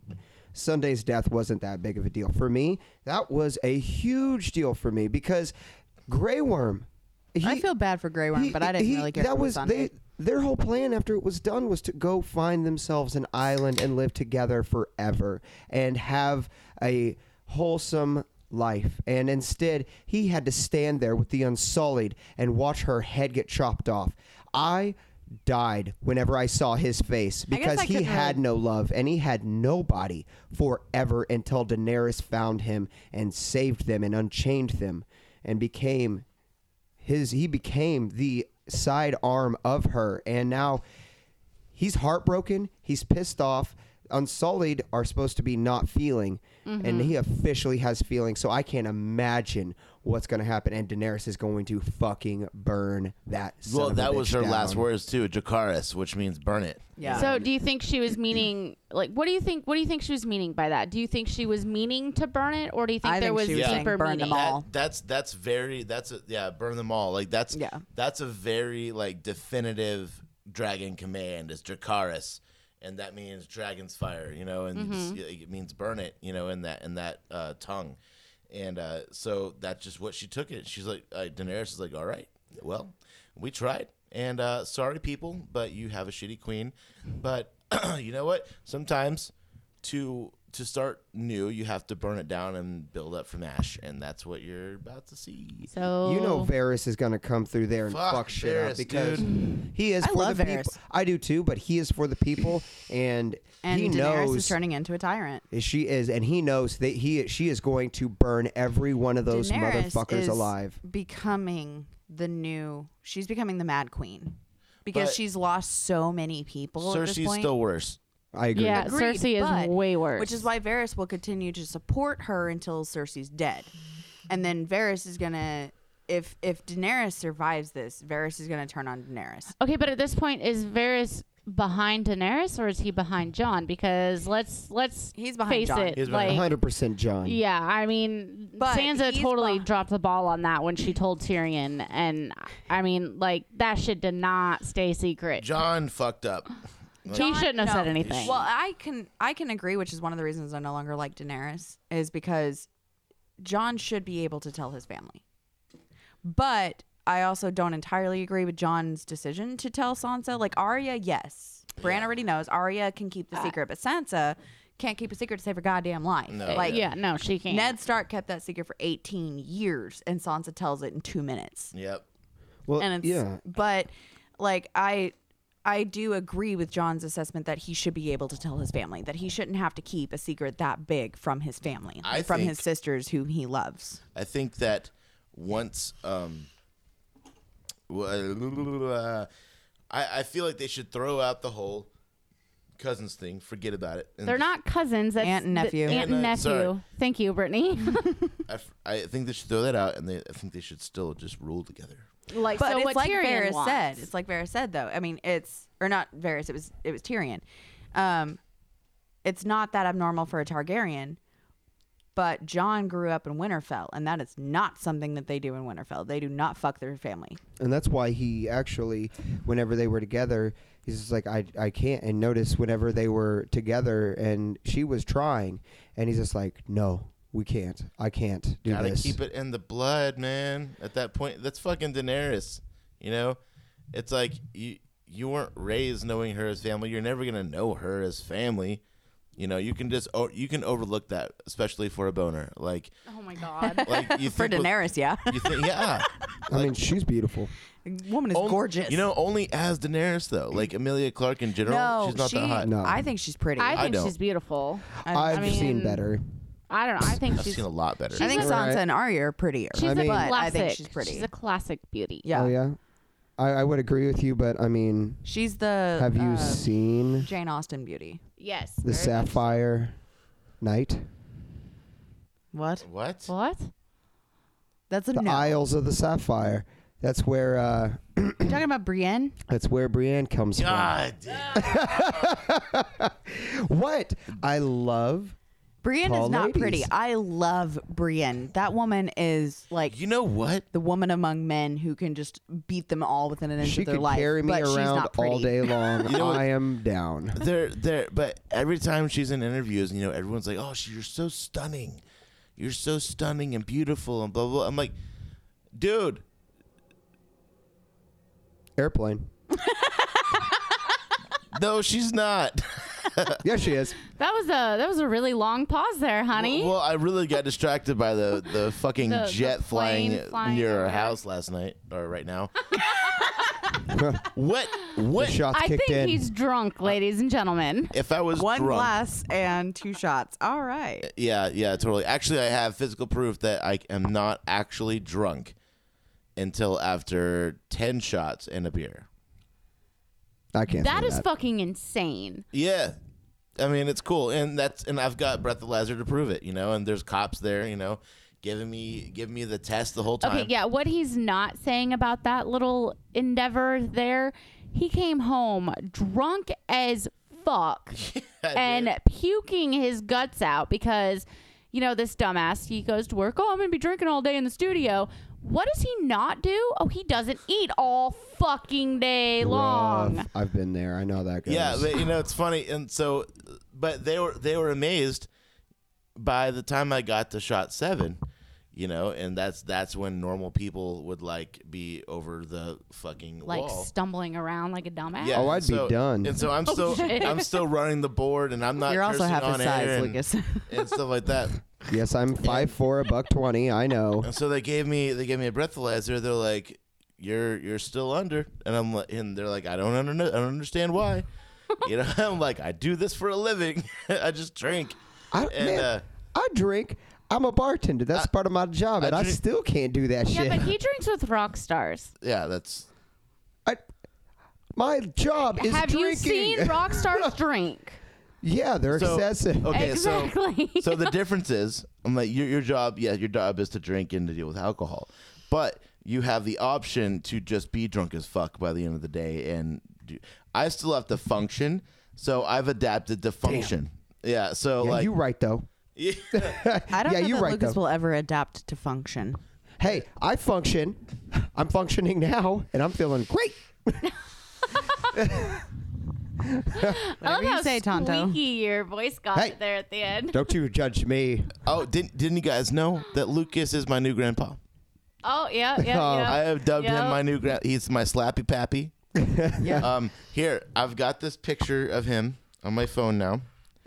Sunday's death wasn't that big of a deal. For me, that was a huge deal for me because Grey Worm. He, I feel bad for Grey Worm, he- but I didn't he- really care. That for was Sunday. they. Their whole plan after it was done was to go find themselves an island and live together forever and have a wholesome life. And instead, he had to stand there with the Unsullied and watch her head get chopped off. I died whenever I saw his face I guess because I he couldn't had really- no love and he had nobody forever until Daenerys found him and saved them and unchained them and became his he became the side arm of her. And now he's heartbroken, he's pissed off. Unsullied are supposed to be not feeling, Mm-hmm. and he officially has feelings. So I can't imagine what's going to happen. And Daenerys is going to fucking burn that. Son Well, of a that was bitch her down. last words too, Dracarys, which means burn it. Yeah. So, do you think she was meaning like what do you think? What do you think she was meaning by that? Do you think she was meaning to burn it, or do you think I there think was she was saying deeper burn meaning? them all. That, that's that's very that's a, yeah, burn them all. Like that's Yeah. that's a very like definitive dragon command is Dracarys, and that means dragon's fire, you know, and Mm-hmm. it's- it means burn it, you know, in that in that uh, tongue, and uh, so that's just what she took it. She's like uh, Daenerys is like, all right, well, we tried, and uh, sorry people, but you have a shitty queen, but you know what? Sometimes to to start new, you have to burn it down and build up from ash, and that's what you're about to see. So You know Varys is going to come through there and Fuck fuck shit up Varys, because dude. he is I for love the Varys. people. I do too, but he is for the people, and, and he Daenerys knows is turning into a tyrant. she is, and he knows that he she is going to burn every one of those Daenerys motherfuckers is alive. becoming the new. She's becoming the Mad Queen because But she's lost so many people. at this Cersei's point. still worse. I agree. yeah, Agreed, Cersei is but- way worse. Which is why Varys will continue to support her until Cersei's dead, and then Varys is gonna. If if Daenerys survives this, Varys is gonna turn on Daenerys. Okay, but at this point, is Varys behind Daenerys or is he behind Jon? Because let's let's He's behind face Jon. it, He's behind- like one hundred percent John. yeah, I mean, But Sansa he's totally beh- dropped the ball on that when she told Tyrion, and I mean, like that shit did not stay secret. John fucked up. he shouldn't have no. said anything. Well, I can I can agree, which is one of the reasons I no longer like Daenerys, is because Jon should be able to tell his family. But I also don't entirely agree with Jon's decision to tell Sansa. Like Arya, yes. Bran already knows. Arya can keep the secret, but Sansa can't keep a secret to save her goddamn life. No. Like yeah, no, she can't. Ned Stark kept that secret for eighteen years, and Sansa tells it in two minutes. Yep. Well, And it's yeah. but like I I do agree with John's assessment that he should be able to tell his family, that he shouldn't have to keep a secret that big from his family, I from think- his sisters whom he loves. I think that once um, uh, I I feel like they should throw out the whole cousins thing. Forget about it. And They're just- not cousins. That's Aunt and the- nephew. Aunt and And, uh, nephew. sorry. Thank you, Brittany. I, f- I think they should throw that out, and they I think they should still just rule together. like, But so it's what like Tyrion Varys wants. said. It's like Varys said though. I mean, it's or not Varys. It was it was Tyrion. Um, it's not that abnormal for a Targaryen. But Jon grew up in Winterfell, and that is not something that they do in Winterfell. They do not fuck their family. And that's why he actually, whenever they were together, he's just like, I, I can't. And notice whenever they were together and she was trying, and he's just like, no, we can't. I can't do Gotta this. keep it in the blood, man. At that point, that's fucking Daenerys. You know, it's like you you weren't raised knowing her as family. You're never gonna know her as family. You know, you can just oh, you can overlook that, especially for a boner. Like, Oh my god. like you For think with- Daenerys, yeah. you think, yeah. I mean, she's beautiful. Woman is Only- gorgeous. You know, only as Daenerys though. Like Emilia Clarke in general, no, she's not she, that hot. No. I think she's pretty. I think don't. she's beautiful. I've mean, seen better. I don't know. I think I've she's seen a lot better. I think she's a- Sansa and Arya are prettier. she's I a mean- but classic. I think she's pretty. She's a classic beauty. yeah. Oh, yeah? I, I would agree with you, but I mean, She's the have you uh, seen Jane Austen beauty. Yes. the very much. Sapphire Night? What? What? What? That's a The no. Isles of the Sapphire. That's where uh, You talking about Brienne? that's where Brienne comes God damn. from. What? I love Brienne Brienne tall is not ladies. pretty. I love Brienne. That woman is like You know what? the woman among men who can just beat them all within an inch She of their could life. carry me but she's around not pretty. all day long. know what? I am down. They're there, but every time she's in interviews, you know, everyone's like, "Oh, she, you're so stunning, you're so stunning and beautiful," and blah blah. blah. I'm like, dude, Airplane. no, she's not. Yes, she is. That was a that was a really long pause there, honey. Well, I really got distracted by the the fucking The- the jet flying, plane flying near our over. house last night or right now. what? What? The shots I kicked think in. he's drunk, ladies and gentlemen. If I was One drunk, glass and two shots. All right. yeah, yeah, totally. Actually, I have physical proof that I am not actually drunk until after ten shots and a beer. I can't. That say is that. fucking insane. Yeah. I mean, it's cool. And that's and I've got Breath of Lazar to prove it, you know, and there's cops there, you know, giving me giving me the test the whole time. Okay, yeah, what he's not saying about that little endeavor there, he came home drunk as fuck and puking his guts out because, you know, this dumbass, he goes to work, oh, I'm going to be drinking all day in the studio. What does he not do? Oh, he doesn't eat all fucking day long. Rough. I've been there. I know that goes. Yeah, but you know, it's funny. And so but they were they were amazed by the time I got to shot seven, you know, and that's that's when normal people would like be over the fucking Like wall. stumbling around like a dumbass. Yeah, Oh, I'd and be so- done. And so I'm still shit. I'm still running the board, and I'm not You're also cursing half his on size, air and, Lucas. and stuff like that. Yes, I'm five four, a buck twenty. I know. And so they gave me they gave me a breathalyzer. They're like, "You're you're still under," and I'm like, and they're like, "I don't under, I don't understand why." You know, I'm like, I do this for a living. I just drink. I, And, man, uh, I drink. I'm a bartender. That's part of my job, I and I drink- still can't do that Yeah, shit. but he drinks with rock stars. Yeah, that's I, my job is Have you drinking. seen rock stars drink? Yeah, they're So- excessive. okay. Exactly. So so the difference is, I'm like, your your job, yeah, your job is to drink and to deal with alcohol, but you have the option to just be drunk as fuck by the end of the day, and do, I still have to function. So I've adapted to function. Yeah. So Yeah, like, you right though. yeah, I don't Yeah, know you're that right, Lucas though. will ever adapt to function. Hey, I function. I'm functioning now, and I'm feeling great. I love Whatever you how say, Tonto. squeaky your voice got Hey. there at the end. Don't you judge me. Oh, didn't didn't you guys know that Lucas is my new grandpa? Oh yeah, yeah, Oh. yeah. I have dubbed Yep. him my new grand. He's my slappy pappy. Yeah. Um, here I've got this picture of him on my phone now.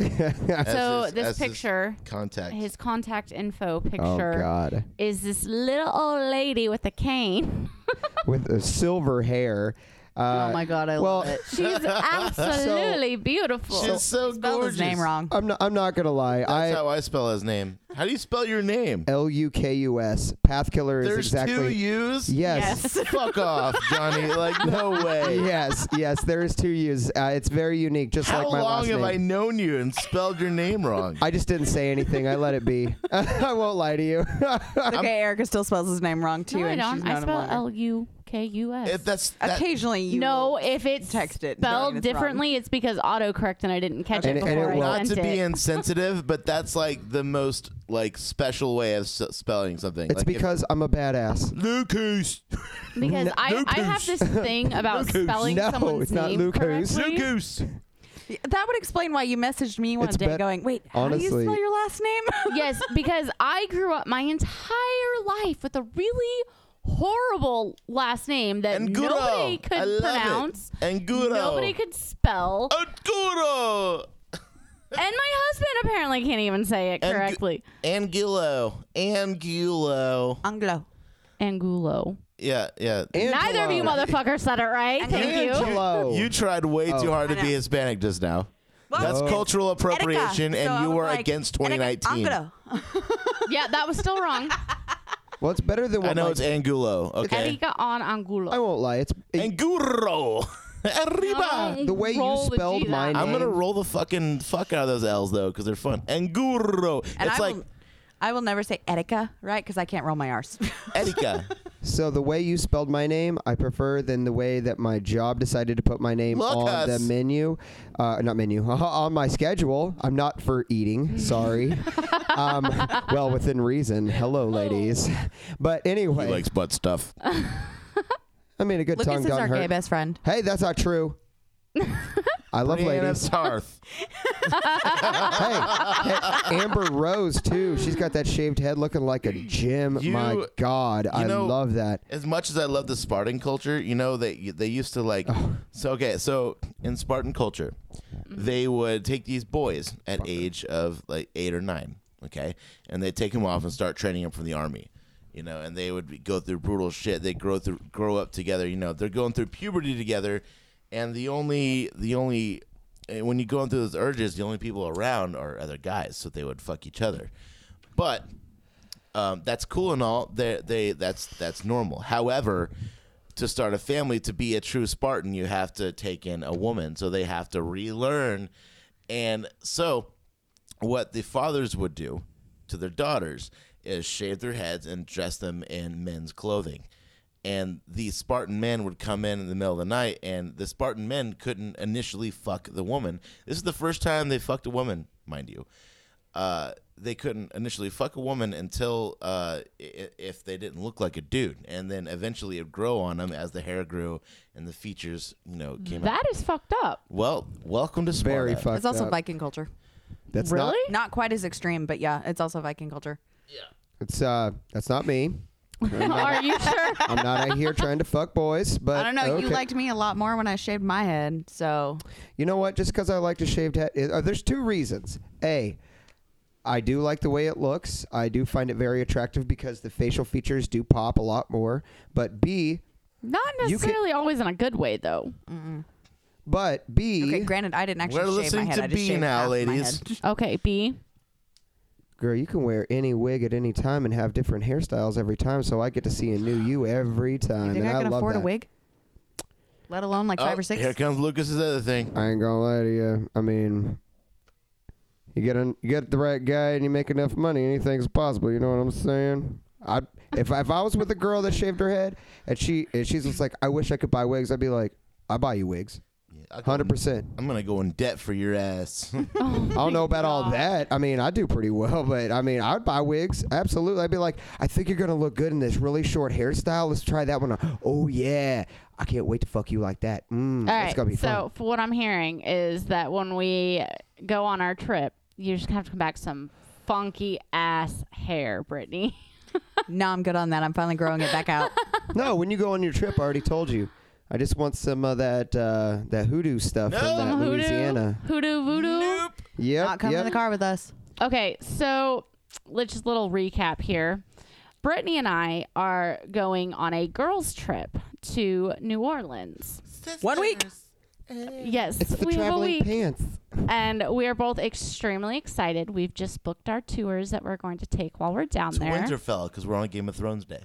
As So his- this as his picture, contact. his contact info Oh picture God, is this little old lady with a cane. with uh, silver hair. Uh, Oh my God, I well, love it. She's absolutely beautiful. She's so Spelled gorgeous. his name wrong. I'm not. I'm not gonna lie. That's I how I spell his name. How do you spell your name? L U K U S. Path Killer is There's exactly. two U's. Yes. Yes. Fuck off, Johnny. Like no way. Yes, yes, there is two U's. Uh, it's very unique, just How like my long last have name. I known you and spelled your name wrong? I just didn't say anything. I let it be. I won't lie to you. Okay, Erica still spells his name wrong too, no, I and don't. she's I known him spell longer. L U K U S. If that's that, Occasionally, you No, will if it's text it knowing spelled it's wrong. differently, it's because autocorrect and I didn't catch And it it- and it before will- I not sent to be it. insensitive, but that's like the most like special way of s- spelling something. It's Like, if- because I'm a badass. Lucas. Because No- I, I have this thing about Lucas. spelling No, someone's it's not name Lucas. correctly. Lucas. That would explain why you messaged me one It's day bet- going, "Wait, how do you honestly- spell your last name?" Yes, because I grew up my entire life with a really horrible last name that Anguro. nobody could I love pronounce. it. Anguro. Nobody could spell. Anguro. And my husband apparently can't even say it Angu- correctly. Angulo. Angulo. Anglo. Angulo. Yeah, yeah. Neither of you Angelo. motherfuckers said it right. Thank you. Angelo. You tried way Oh. too hard to I be know. Hispanic just now. Well, That's Oh. cultural appropriation, Erica. So I and you was were like, against twenty nineteen. Anglo. Yeah, that was still wrong. Well, it's better than what I know my- it's Angulo. Okay. Erika on Angulo. I won't lie. It's it, Anguro. Arriba. Don't the way you roll the spelled G my that. I'm gonna name. roll the fucking fuck out of those L's though, because they're fun. Anguro. And It's I like will, I will never say Erica, right? Because I can't roll my R's. Erika. So the way you spelled my name, I prefer than the way that my job decided to put my name Look on us. the menu. Uh, not menu, on my schedule. I'm not for eating, sorry. um, well, within reason. Hello, ladies. But anyway. He likes butt stuff. I mean, a good tongue Lucas is doesn't our hurt. gay best friend. Hey, that's not true. I love Brianna ladies. Tarth. hey, hey, Amber Rose too. She's got that shaved head, looking like a gym. You- My God, I know- love that. As much as I love the Spartan culture, you know, they they used to like. So okay, so in Spartan culture, they would take these boys at age of like eight or nine, okay, and they take them off and start training them for the army, you know, and they would be, go through brutal shit. They grow through, grow up together. You know, they're going through puberty together, and the only the only and when you go through those urges, the only people around are other guys, so they would fuck each other, but. Um, that's cool and all. They, they, that's that's normal. However, to start a family, to be a true Spartan, you have to take in a woman. So they have to relearn. And so, what the fathers would do to their daughters is shave their heads and dress them in men's clothing. And the Spartan men would come in in the middle of the night, and the Spartan men couldn't initially fuck the woman. This is the first time they fucked a woman, mind you. Uh, they couldn't initially fuck a woman until uh, I- if they didn't look like a dude, and then eventually it'd grow on them as the hair grew and the features, you know, came out. That is fucked up. Well, welcome to Sparta. Very fucked It's also up. Viking culture. That's Really? Not quite as extreme, but yeah, it's also Viking culture. not. It's uh, that's not me. Are you sure? I'm not out here trying to fuck boys, but I don't know. You okay. liked me a lot more when I shaved my head, so You know what? Just because I like to shaved head, uh, there's two reasons. A, I do like the way it looks. I do find it very attractive because the facial features do pop a lot more. But B, Not You can- necessarily always in a good way, though. but B, okay. Granted, I didn't actually We're shave my listening head. to I just B shaved now, half my ladies. head. Okay, B. girl, you can wear any wig at any time and have different hairstyles every time. So I get to see a new you every time, You think and I I can love afford that. a wig? Let alone like five Oh, or six. here comes Lucas's other thing. I ain't gonna lie to you. I mean, you get a, you get the right guy and you make enough money, anything's possible. You know what I'm saying? I if if I was with a girl that shaved her head and she and she's just like, I wish I could buy wigs, I'd be like, I buy you wigs, Yeah, I'll go hundred in- percent. I'm gonna go in debt for your ass. I don't know about all that. I mean, I do pretty well, but I mean, I'd buy wigs. Absolutely. I'd be like, I think you're going to look good in this really short hairstyle. Let's try that one. Oh, yeah. I can't wait to fuck you like that. Mm, All it's right. going to be So, fun. for what I'm hearing is that when we go on our trip, you just have to come back some funky ass hair, Brittany. No, I'm good on that. I'm finally growing it back out. No, when you go on your trip, I already told you. I just want some of that uh, that hoodoo stuff No. from that Hoodoo, Louisiana. hoodoo, voodoo. Nope. Yep. Not coming yep. in the car with us. Okay, so let's just a little recap here. Brittany and I are going on a girls' trip to New Orleans. One week. Yes, It's the we have a traveling week, pants. and we are both extremely excited. We've just booked our tours that we're going to take while we're down To there. Winterfell because we're on Game of Thrones Day.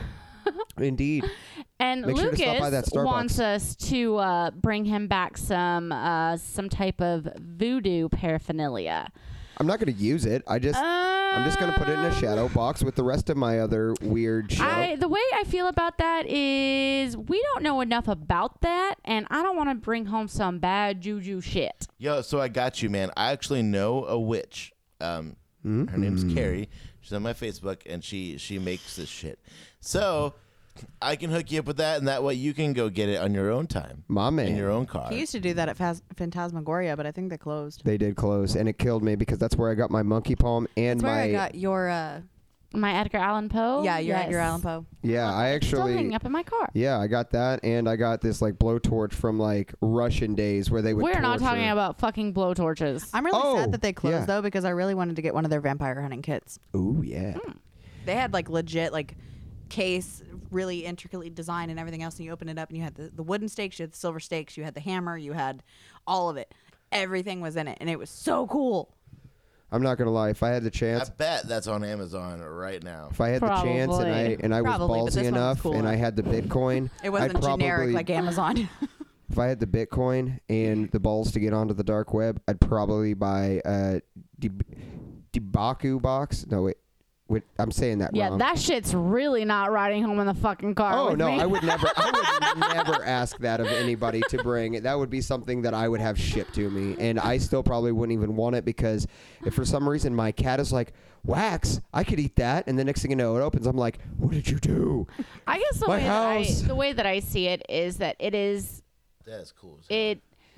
Indeed. And Make sure to stop by that Lucas Starbucks. wants us to uh, bring him back some uh, some type of voodoo paraphernalia. I'm not going to use it. I just, I'm just going to put it in a shadow box with the rest of my other weird shit. I, the way I feel about that is we don't know enough about that, and I don't want to bring home some bad juju shit. Yo, so I got you, man. I actually know a witch. Um, her name's Carrie. She's on my Facebook, and she she makes this shit. So I can hook you up with that, and that way you can go get it on your own time, My man. in your own car. He used to do that at Phas- Phantasmagoria, but I think they closed. They did close, and it killed me because that's where I got my monkey palm and That's where my. I got your, uh, My Edgar Allan Poe. yeah, your yes. Edgar Allan Poe. yeah, I Still actually. hanging up in my car. Yeah, I got that, and I got this like blowtorch from like Russian days where they would. We're not torture. talking about fucking blowtorches. I'm really Oh, sad that they closed yeah. though, because I really wanted to get one of their vampire hunting kits. Ooh yeah. They had like legit like case, really intricately designed and everything else, and you open it up and you had the, the wooden stakes, you had the silver stakes, you had the hammer, you had all of it. Everything was in it, and it was so cool. I'm not gonna lie. If I had the I chance, bet that's on Amazon right now. if I had the chance, and I Probably. and I was Probably, but ballsy this one was enough, cool and I enough. had the Bitcoin, It wasn't I'd probably, generic like Amazon. If I had the Bitcoin and the balls to get onto the dark web, I'd probably buy a Deb- Debaku box. No wait, With, I'm saying that Yeah, wrong. that shit's really not riding home in the fucking car. Oh with no, me. I would never. I would never ask that of anybody to bring. That would be something that I would have shipped to me, and I still probably wouldn't even want it because if for some reason my cat is like wax, I could eat that, and the next thing you know, it opens. I'm like, what did you do? I guess the My way that I, house. the way that I see it is that it is That's cool. as hell. it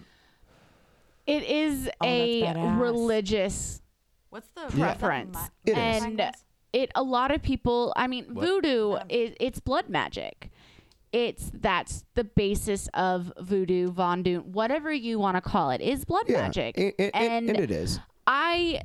it is Oh, a that's badass. religious What's the preference, It is. and it a lot of people. I mean, What? voodoo is it's blood magic. It's that's the basis of voodoo, Vondu, whatever you want to call it, is blood Yeah, magic, and, and, and and it is. I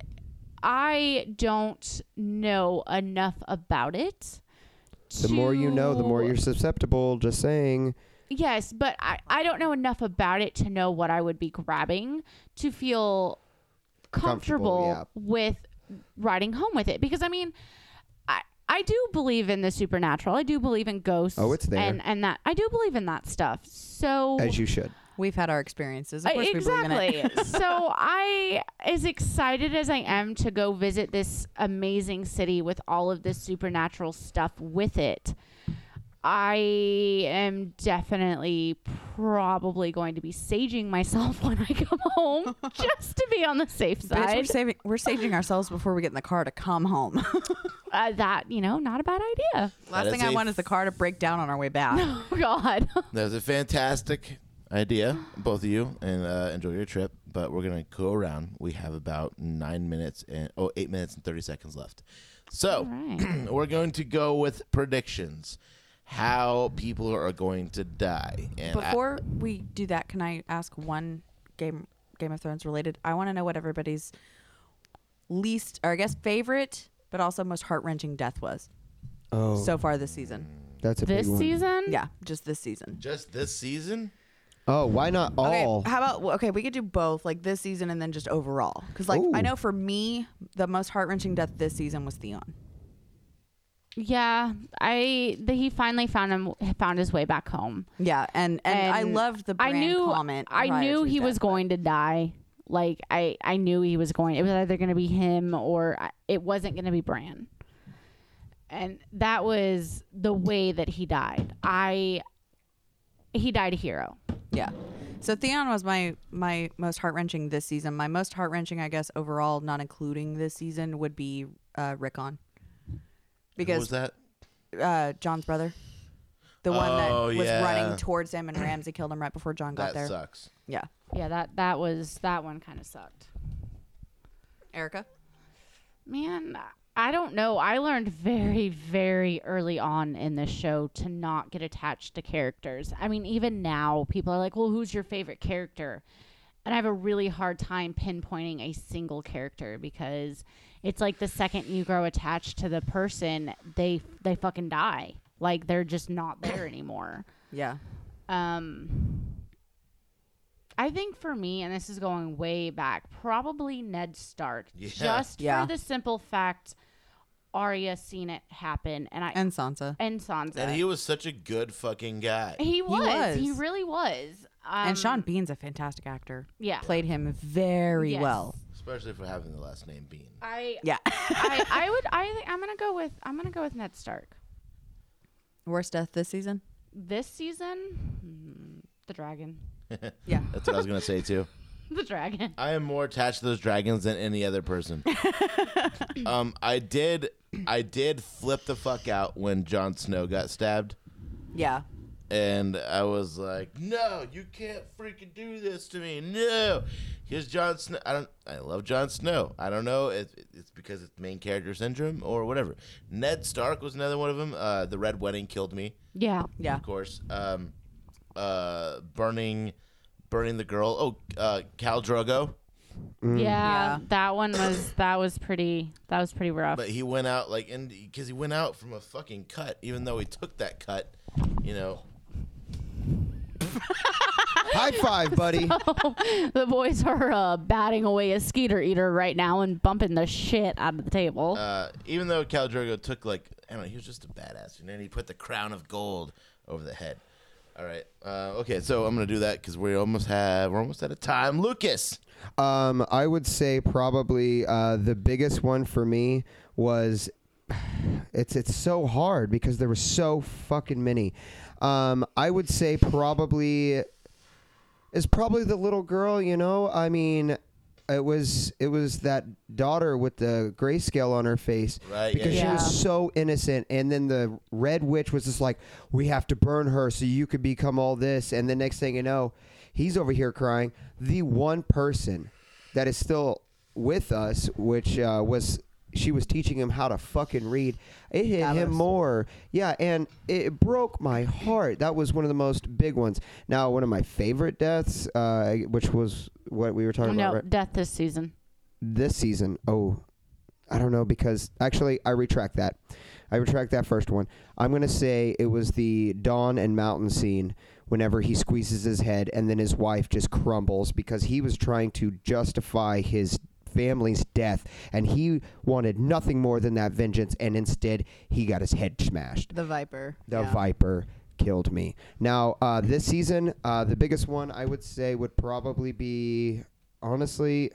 I don't know enough about it. The more you know, the more to- you're susceptible. Just saying. Yes, but I, I don't know enough about it to know what I would be grabbing to feel comfortable, Comfortable, yeah. with riding home with it. Because, I mean, I I do believe in the supernatural. I do believe in ghosts. Oh, it's there. And, and that I do believe in that stuff. So As you should. We've had our experiences. Of I- course we believe in it. exactly. So I, as excited as I am to go visit this amazing city with all of this supernatural stuff with it, I am definitely probably going to be saging myself when I come home just to be on the safe Bitch, we're, side. saving, we're saging ourselves before we get in the car to come home. Uh, that, you know, not a bad idea. Last That thing is I a want is the car to break down on our way back. Oh, God. That was a fantastic idea, both of you, and uh, enjoy your trip. But we're gonna go around. We have about nine minutes and oh, eight minutes and thirty seconds left. So All right. we're going to go with predictions. How people are going to die. And I- Before we do that, can I ask one Game Game of Thrones related? I want to know what everybody's least, or I guess favorite, but also most heart wrenching death was Oh, so far this season. that's a This big one. season? Yeah, just this season. just this season. Oh, why not all? Okay, how about well, okay? We could do both, like this season and then just overall. Because like I Ooh. know for me, the most heart wrenching death this season was Theon. Yeah. I, the, he finally found him, found his way back home. Yeah, and and, I And loved the I brand knew comment. I prior knew to his he was death, but- going to die. Like I, I knew he was going. It was either going to be him or I- it wasn't going to be Bran. And that was the way that he died. I he died a hero. Yeah. So Theon was my my most heart wrenching this season. My most heart wrenching, I guess, overall, not including this season, would be uh, Rickon, Who was because that? uh, John's brother, the one that Oh, was yeah. running towards him, and Ramsay killed him right before John got That there. sucks. Yeah. Yeah, that that was that one kind of sucked. Erica. Man, I don't know. I learned very, very early on in this show to not get attached to characters. I mean, even now, people are like, well, who's your favorite character? And I have a really hard time pinpointing a single character because it's like the second you grow attached to the person, they they fucking die. Like, they're just not there anymore. Yeah. Um, I think for me, and this is going way back, probably Ned Stark. Yeah. Just Yeah. for the simple fact Arya seen it happen, and I And Sansa. and Sansa. And he was such a good fucking guy. he was. He was. really was. Um, and Sean Bean's a fantastic actor. Yeah. Played him very Yes. well. Especially for having the last name Bean. I Yeah. I, I would I think I'm gonna go with I'm gonna go with Ned Stark. Worst death this season? This season, hmm, the dragon, Yeah. That's what I was gonna say too. the dragon. I am more attached to those dragons than any other person. um, I did, I did flip the fuck out when Jon Snow got stabbed, Yeah. and I was like, "No, you can't freaking do this to me! No!" Here's Jon Snow. I don't. I love Jon Snow. I don't know if it's because it's main character syndrome or whatever. Ned Stark was another one of them. Uh, the Red Wedding killed me, Yeah. Yeah. of course. Um, uh, burning, burning the girl. Oh, uh, Khal Drogo. yeah, Yeah. that one was that was pretty that was pretty rough. But he went out like, and because he went out from a fucking cut, even though he took that cut, you know. High five, buddy. The boys are uh, batting away a skeeter eater right now and bumping the shit out of the table. Uh, even though Khal Drogo took like, I don't know, he was just a badass, and then he put the crown of gold over the head. All right, uh, okay, so I'm gonna do that because we almost have, we're almost out of time. Lucas. Um, I would say probably uh, the biggest one for me was it's it's so hard because there were so fucking many. Um, I would say probably is probably the little girl. You know, I mean, it was it was that daughter with the grayscale on her face, Right, Because yeah. she Yeah. was so innocent, and then the red witch was just like, "We have to burn her so you could become all this." And the next thing you know, he's over here crying. The one person that is still with us, which uh, was. She was teaching him how to fucking read. It hit him Dallas. more. Yeah, and it broke my heart. That was one of the most big ones. Now, one of my favorite deaths, uh, which was what we were talking no, about right? death this season. this season. Oh, I don't know, because actually, I retract that. I retract that first one. I'm going to say it was the Dawn and Mountain scene whenever he squeezes his head and then his wife just crumbles because he was trying to justify his family's death, and he wanted nothing more than that vengeance, and instead he got his head smashed. The Viper. The Yeah. Viper killed me. Now, uh, this season, uh, the biggest one I would say would probably be, honestly,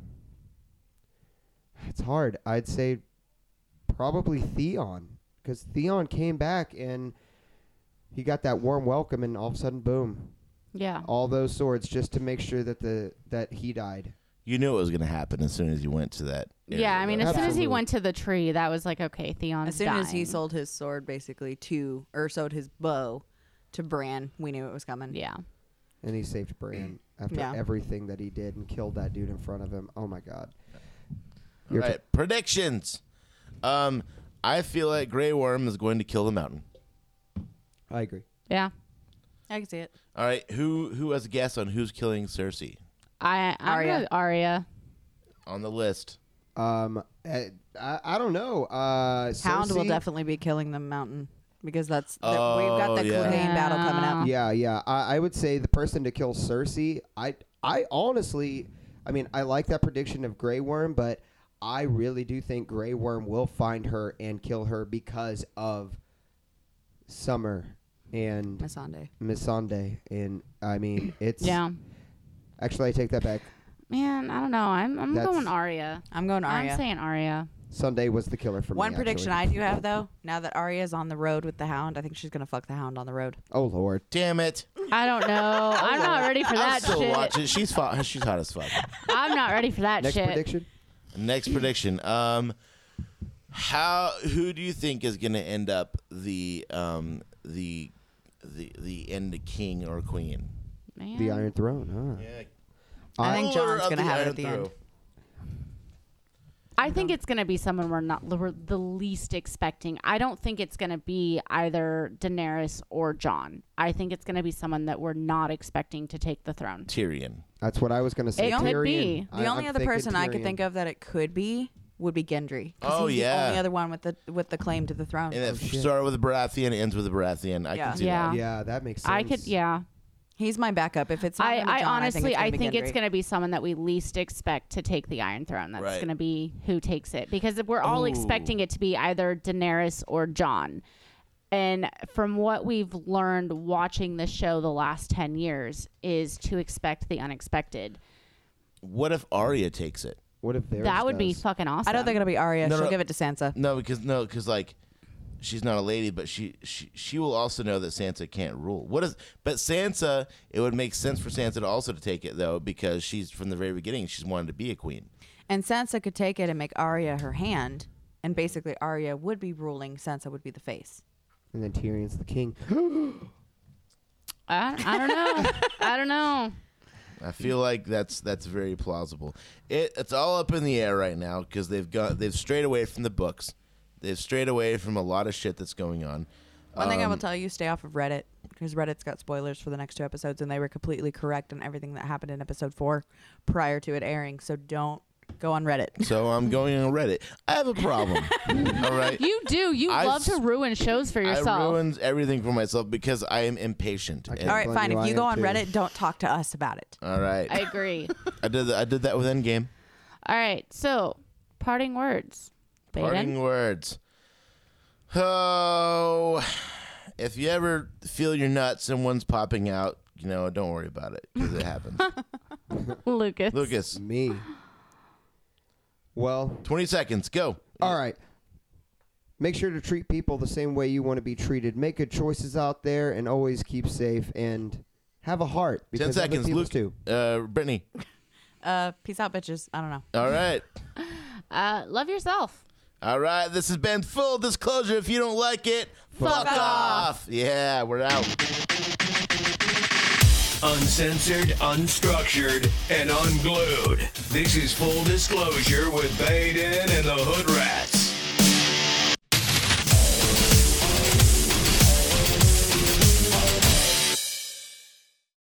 it's hard. I'd say probably Theon, because Theon came back and he got that warm welcome, and all of a sudden, boom, Yeah. all those swords just to make sure that the that he died. You knew it was going to happen as soon as you went to that. area, Yeah, I mean, though. as soon as he Absolutely. went to the tree, that was like, okay, Theon's As soon as he dying. sold his sword, basically to or sold his bow to Bran, we knew it was coming. Yeah. And he saved Bran after Yeah. everything that he did and killed that dude in front of him. Oh my God. All Your right, predictions. Um, I feel like Grey Worm is going to kill the Mountain. I agree. Yeah. I can see it. All right, who who has a guess on who's killing Cersei I, I'm Arya. Arya. Arya. on the list? Um, I, I, I don't know. Uh, Hound will Cersei- definitely be killing the Mountain because that's the, Oh, we've got the yeah. Clegane battle coming up. Yeah, yeah. I, I would say the person to kill Cersei. I, I honestly, I mean, I like that prediction of Grey Worm, but I really do think Grey Worm will find her and kill her because of Summer and Missandei. Missandei. And I mean, it's Yeah. Actually, I take that back. Man, I don't know. I'm I'm That's- going Arya. I'm going Arya. I'm saying Arya. Sunday was the killer for me. One prediction actually. I do have though, now that Arya's on the road with the Hound, I think she's gonna fuck the Hound on the road. Oh Lord. Damn it! I don't know. I'm not ready for I'll that still shit. watch it. She's fo- she's hot as fuck. I'm not ready for that Next shit. prediction. Next prediction. Um, how who do you think is going to end up the um the the the end king or queen? Man. The Iron Throne. Huh. Yeah, I think Ruler John's of gonna the have it Iron at the Throne. end. I think it's going to be someone we're not we're the least expecting. I don't think it's going to be either Daenerys or Jon. I think it's going to be someone that we're not expecting to take the throne. Tyrion. That's what I was going to say. It could Tyrion. be. The I- only I'm other thinking person I could Tyrion. think of that it could be would be Gendry. 'cause Oh, he's yeah. the only other one with the with the claim to the throne. And it shit. started with a Baratheon, ends with a Baratheon. I Yeah. can see Yeah. that. Yeah, that makes sense. I could, yeah. He's my backup. If it's not I, gonna be I Jon, honestly, I I think it's Gendry. going to be someone that we least expect to take the Iron Throne. That's Right. going to be who takes it, because if we're all Ooh. expecting it to be either Daenerys or Jon. And from what we've learned watching the show the last ten years is to expect the unexpected. What if Arya takes it? What if there's that would be does? fucking awesome. I don't think it'll be Arya. No, She'll no. give it to Sansa. No, because no, because like she's not a lady, but she, she she will also know that Sansa can't rule. What is? But Sansa, it would make sense for Sansa to also to take it though, because she's from the very beginning she's wanted to be a queen. And Sansa could take it and make Arya her hand, and basically Arya would be ruling. Sansa would be the face. And then Tyrion's the king. I, I don't know. I don't know. I feel like that's that's very plausible. It, it's all up in the air right now because they've got they've strayed away from the books. They've strayed away from a lot of shit that's going on. One thing I will Um, tell you: stay off of Reddit because Reddit's got spoilers for the next two episodes, and they were completely correct on everything that happened in episode four prior to it airing. So don't go on Reddit. So I'm going on Reddit. I have a problem. All right. You do. You I love to s- ruin shows for I yourself. ruins everything for myself because I am impatient. I And- can't All right, blame fine. you, If I you go am on too. Reddit, don't talk to us about it. all right. I agree. I did that, I did that with Endgame. All right. So, parting words. Parting Baden? words. Oh, if you ever feel your nut, someone's popping out, you know, don't worry about it because it happens. Lucas. Lucas, Me. Well, twenty seconds, go. all right. make sure to treat people the same way you want to be treated. Make good choices out there, and always keep safe and have a heart. Ten Because other seconds, people Luke. too. Uh, Brittany. Uh, peace out, bitches. I don't know. All right. Uh, love yourself. All right. This has been Full Disclosure. If you don't like it, fuck, Fuck off. off. Yeah, we're out. Uncensored, unstructured, and unglued. This is Full Disclosure with Baden and the Hood Rats.